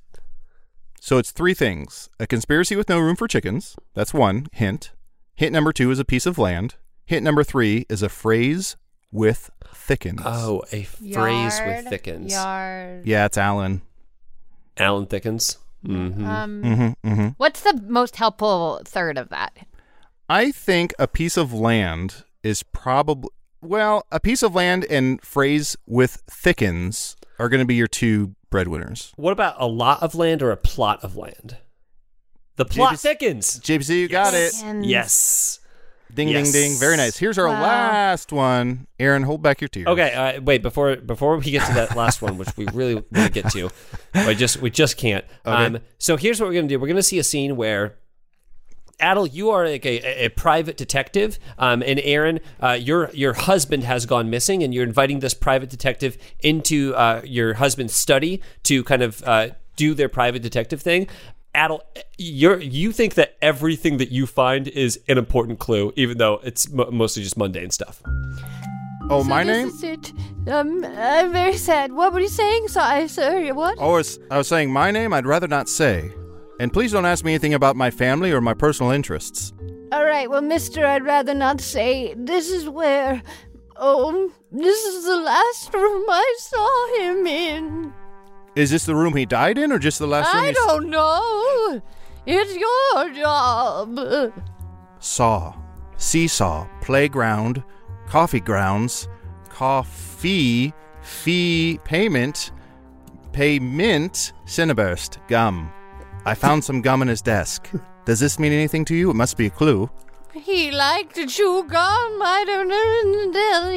So it's three things. A conspiracy with no room for chickens. That's one hint. Hint number two is a piece of land. Hint number three is a phrase with thickens. Oh, a phrase Yard, with thickens. Yard. Yeah, it's Alan. Alan thickens. Mm-hmm. Um, Mm-hmm, mm-hmm. what's the most helpful third of that? I think a piece of land is probably, well, a piece of land and phrase with thickens are going to be your two breadwinners. What about a lot of land or a plot of land? The plot J P C thickens. J P C, you got it. And Yes. Ding, Yes. ding, ding. Very nice. Here's our Wow. last one. Aaron, hold back your tears. Okay, uh, wait before before we get to that last one, which we really want to get to, I just we just can't. Okay. Um, so here's what we're gonna do. We're gonna see a scene where Adel, you are like a, a private detective, um, and Aaron, uh, your your husband has gone missing, and you're inviting this private detective into uh, your husband's study to kind of uh, do their private detective thing. Adel, you're you think that everything that you find is an important clue, even though it's mo- mostly just mundane stuff. Oh, So my this name? is it. Um, I'm very sad. What were you saying? So I, sir, what? Oh, it's, I was saying my name I'd rather not say. And please don't ask me anything about my family or my personal interests. All right, well, mister, I'd rather not say. This is where. Oh, this is the last room I saw him in. Is this the room he died in or just the last room I he don't know. It's your job. saw? Seesaw, playground, coffee grounds, coffee, fee, payment, payment, Cinnaburst, gum. I found some gum in his desk. Does this mean anything to you? It must be a clue. He liked to chew gum. I don't know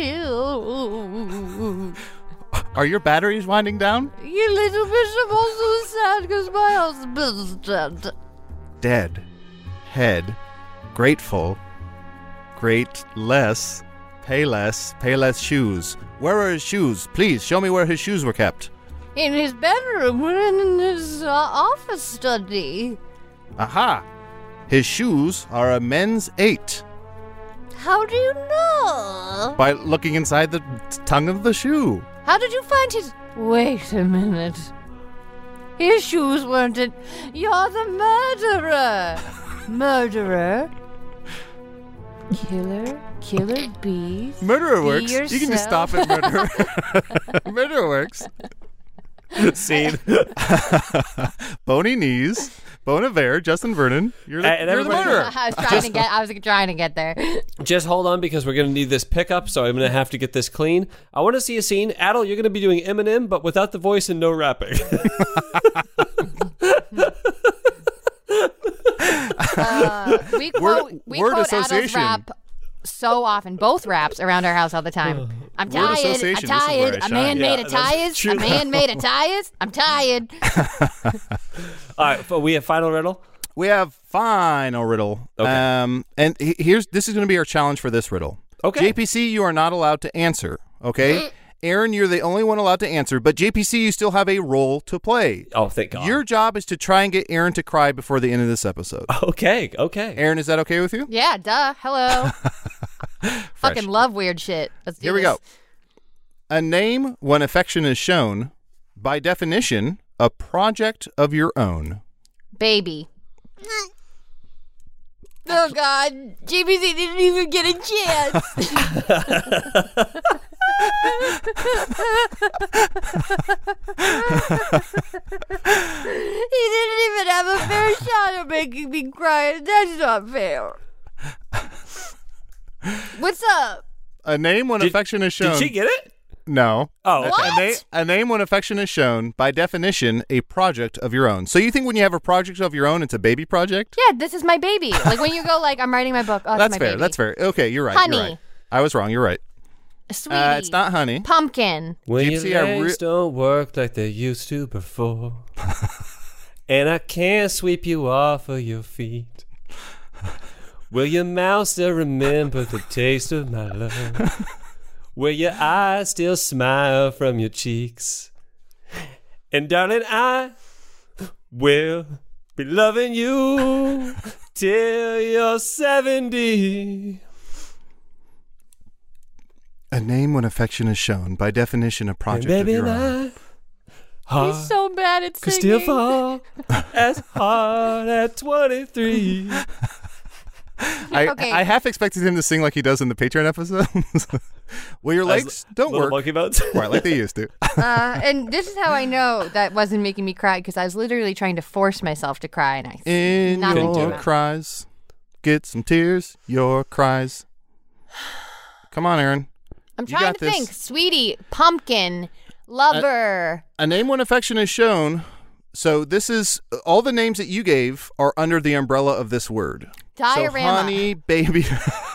what to tell you. Are your batteries winding down? You little bishop, I'm so sad because my husband's dead. Dead. Head. Grateful. Great less. Pay less. Pay less shoes. Where are his shoes? Please show me where his shoes were kept. In his bedroom, we're in his uh, office study. Aha! His shoes are a men's eight. How do you know? By looking inside the t- tongue of the shoe. How did you find his... Wait a minute. His shoes weren't in... You're the murderer. Murderer. Killer. Killer bees. Murderer Be works. You can just stop yourself. at murderer. Murderer works. Scene. Bony knees. Bon Iver, Justin Vernon. You're the, And you're the everybody- murderer. I was trying to get. I was trying to get there. Just hold on because we're going to need this pickup, so I'm going to have to get this clean. I want to see a scene. Adel, you're going to be doing Eminem, but without the voice and no rapping. Uh, we quote. Word- we word quote Adol's association. rap so often. Both raps around our house all the time. I'm Word tired. I'm association, this is where tired. I A man shine. made Yeah, of that's tires. true. A man made of tires. I'm tired. All right, so we have final riddle. We have final riddle. Okay. Um, and he- here's this is going to be our challenge for this riddle. Okay. J P C, you are not allowed to answer. Okay. Aaron, you're the only one allowed to answer, but J P C, you still have a role to play. Oh, thank God. Your job is to try and get Aaron to cry before the end of this episode. Okay, okay. Aaron, is that okay with you? Yeah. Duh. Hello. Fucking love weird shit. Let's do Here we this. go. A name when affection is shown, by definition, a project of your own. Baby. Oh God, J B C didn't even get a chance. A name when Did- affection is shown. Did she get it? No. Oh, A- okay. A, na- a name when affection is shown, by definition, a project of your own. So you think when you have a project of your own, it's a baby project? Yeah, this is my baby. Like when you go, like I'm writing my book. Oh, it's That's my fair. baby. That's fair. Okay, you're right. Honey. You're right. I was wrong. You're right. Sweetie. Uh, it's not honey. Pumpkin. When Gypsy, your I re- legs don't work like they used to before, and I can't sweep you off of your feet, will your mouth still remember the taste of my love? Will your eyes still smile from your cheeks? And darling, I will be loving you till you're seventy. A name when affection is shown, by definition, a And project baby, of your own. my heart He's so bad at could singing. still fall as hard at twenty-three. I, Okay. I half expected him to sing like he does in the Patreon episodes. Well, your legs don't Little work monkey bones. quite like they used to. Uh, and this is how I know that wasn't making me cry because I was literally trying to force myself to cry, and I In not gonna do your it. cries, get some tears, your cries. Come on, Aaron. I'm You trying got to this. think. Sweetie, pumpkin, lover. A name when affection is shown. So this is all the names that you gave are under the umbrella of this word. Diorama. So honey, baby.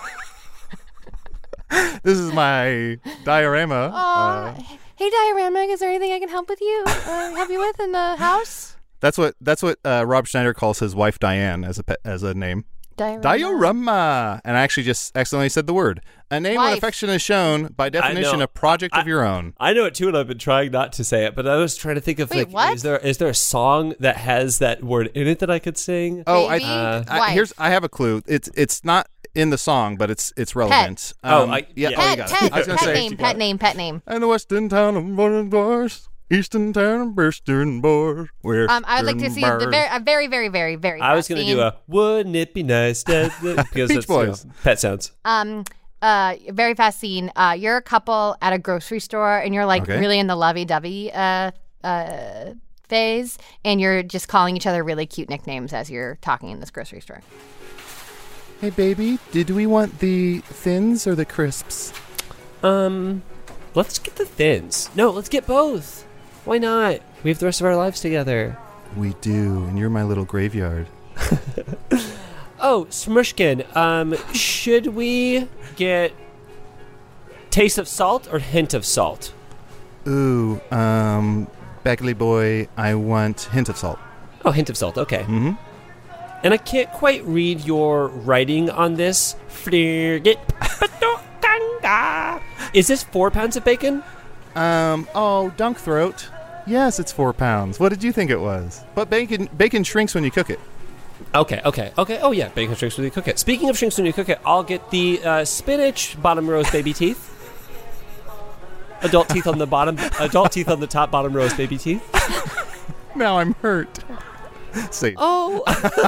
This is my diorama. Aw. Uh, Hey, Diorama, is there anything I can help with you? Uh, help you with in the house? that's what that's what uh, Rob Schneider calls his wife Diane as a pet, as a name. Diorama. Diorama. And I actually just accidentally said the word. A name when Wife. affection is shown, by definition, know. a project I- of your own. I know it too, and I've been trying not to say it, but I was trying to think of Wait, like, what? is there is there a song that has that word in it that I could sing? Oh, I, Baby, Uh, I wife. here's I have a clue. It's it's not in the song, but it's it's relevant. Oh, Um, I- yeah. yeah. Oh, you Pet, got pet, it. I was gonna pet say. name, pet name, pet name. And the western town of Morning Bars, eastern town of Western Bars. Where Um, I would like to see the very, a very, very, very, very. I was going gonna do a "Wouldn't it be nice?" to, because Beach that's, you know, Boys. pet sounds. um, uh, very fast scene. Uh, you're a couple at a grocery store, and you're like Okay. really in the lovey-dovey uh, uh, phase, and you're just calling each other really cute nicknames as you're talking in this grocery store. Hey, baby, did we want the thins or the crisps? Um, let's get the thins. No, let's get both. Why not? We have the rest of our lives together. We do, and you're my little graveyard. Oh, Smushkin, um, should we get taste of salt or hint of salt? Ooh, um, Beckley boy, I want hint of salt. Oh, hint of salt. Okay. Mm-hmm. And I can't quite read your writing on this. Flirget. Is this four pounds of bacon? Um, oh, dunk throat. Yes, it's four pounds. What did you think it was? But bacon bacon shrinks when you cook it. Okay, okay, okay. Oh, yeah, bacon shrinks when you cook it. Speaking of shrinks when you cook it, I'll get the uh, spinach bottom rows baby teeth. Adult teeth on the bottom, adult teeth on the top, bottom rows baby teeth. Now I'm hurt. Say, Oh.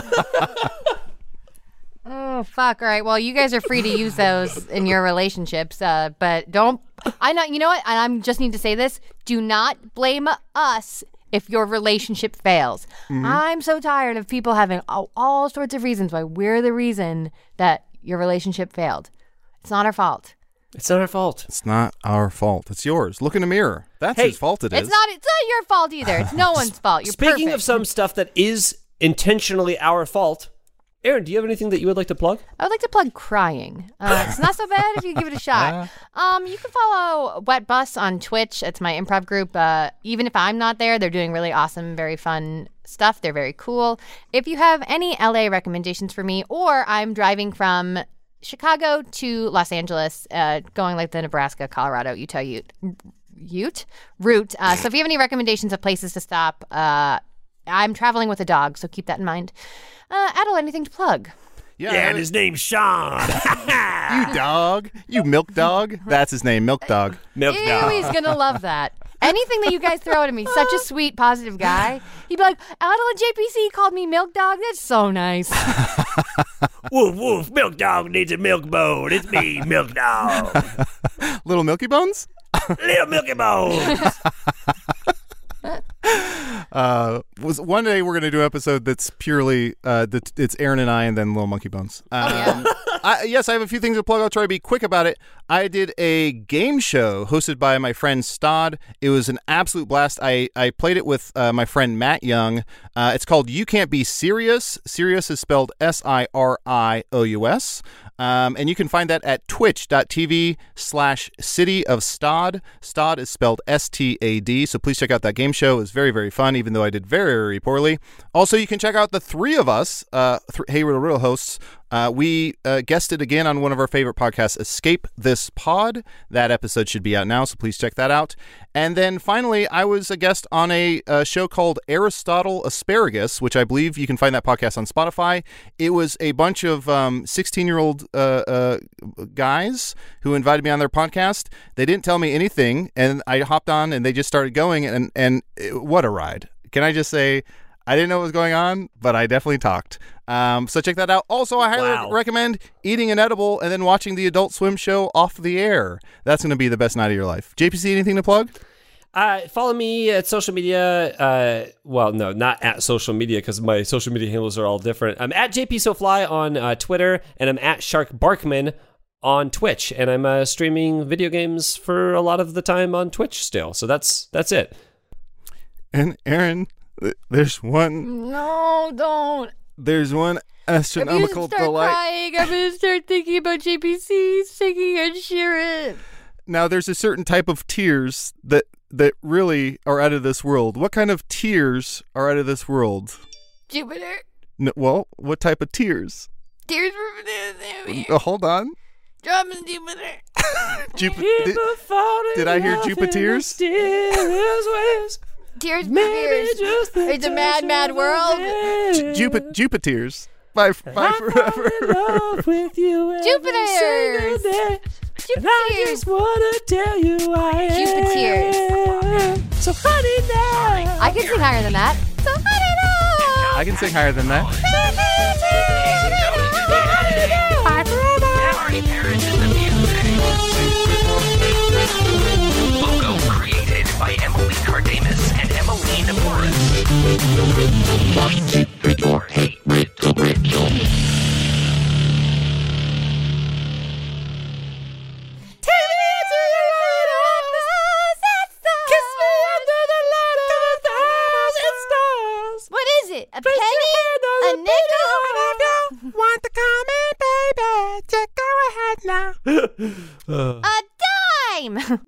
Oh fuck! All right. Well, you guys are free to use those in your relationships, uh, but don't. I know. You know what? And I'm just need to say this: do not blame us if your relationship fails. I'm so tired of people having all, all sorts of reasons why we're the reason that your relationship failed. It's not our fault. It's not our fault. it's not our fault. It's yours. Look in the mirror. That's Hey, his fault. It is. It's not. It's not your fault either. It's no one's fault. You're Speaking perfect. of some stuff that is intentionally our fault, Aaron, do you have anything that you would like to plug? I would like to plug crying. Uh, it's not so bad if you give it a shot. Um, you can follow Wet Bus on Twitch. It's my improv group. Uh, even if I'm not there, they're doing really awesome, very fun stuff. They're very cool. If you have any L A recommendations for me, or I'm driving from Chicago to Los Angeles, uh, going like the Nebraska, Colorado, Utah, Ute, Ute route. Uh, so if you have any recommendations of places to stop, uh, I'm traveling with a dog, so keep that in mind. Uh, Adel, anything to plug? Yeah, and his name's Sean. you dog. You milk dog. That's his name, Milk Dog. Milk Ew, dog. he's gonna love that. Anything that you guys throw at me, such a sweet, positive guy. He'd be like, Adel and J P C called me Milk Dog. That's so nice. Woof, woof, Milk Dog needs a milk bone. It's me, Milk Dog. Little Milky Bones? Little Milky Bones. Uh, was one day we're going to do an episode that's purely uh, that it's Aaron and I, and then Little Monkey Bones. Um, Oh, yeah. I, yes, I have a few things to plug. I'll try to be quick about it. I did a game show hosted by my friend Stod. It was an absolute blast. I, I played it with uh, my friend Matt Young. Uh, it's called You Can't Be Serious. Serious is spelled S I R I O U S. Um, and you can find that at twitch.tv slash city of Stod. Stod is spelled S T A D. So please check out that game show. It was very, very fun, even though I did very, very poorly. Also, you can check out the three of us, uh, th- Hey Riddle Riddle hosts. Uh, we uh, guested again on one of our favorite podcasts, Escape This Pod. That episode should be out now, so please check that out. And then finally, I was a guest on a, a show called Aristotle Asparagus, which I believe you can find that podcast on Spotify. It was a bunch of um, sixteen-year-old uh, uh, guys who invited me on their podcast. They didn't tell me anything, and I hopped on, and they just started going, and, and it, what a ride. Can I just say, I didn't know what was going on, but I definitely talked. Um, so check that out. Also, I highly Wow. recommend eating an edible and then watching the Adult Swim show Off the Air. That's going to be the best night of your life. J P C, anything to plug? Uh, follow me at social media. Uh, well, no, not at social media because my social media handles are all different. I'm at J P SoFly on uh, Twitter, and I'm at Shark Barkman on Twitch, and I'm uh, streaming video games for a lot of the time on Twitch still. So that's that's it. And Aaron, th- there's one. No, don't. There's one I'm astronomical gonna start delight. crying. I'm gonna start thinking about J P C singing Ed Sheeran. Now, there's a certain type of tears that that really are out of this world. What kind of tears are out of this world? Jupiter. No, well, what type of tears? Tears from the Oh, hold on. Drums in Jupiter. Jup- did, did I hear Jupiteers? Tears for fears. It's a mad, mad world. J- Jup- Jupiteers. Bye, bye forever. Jupiters. Jupiters. wanna tell you I Jupiters. So honey now. I can sing higher than that. So honey now. I can sing higher than that. Bye forever. Harry Parrish in the music. Logo created by Emily Cardamus and Emmeline Morris. Or Hey Riddle Riddle. What is it? A penny? A nickel? Want to come in, baby? Just go ahead now. A dime!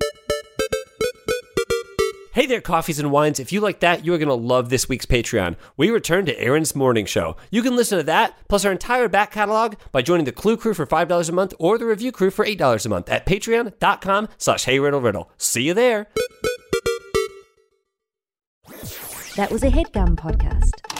Hey there, coffees and wines. If you like that, you are going to love this week's Patreon. We return to Aaron's Morning Show. You can listen to that, plus our entire back catalog, by joining the Clue Crew for five dollars a month or the Review Crew for eight dollars a month at patreon.com slash Hey Riddle Riddle. See you there. That was a HeadGum podcast.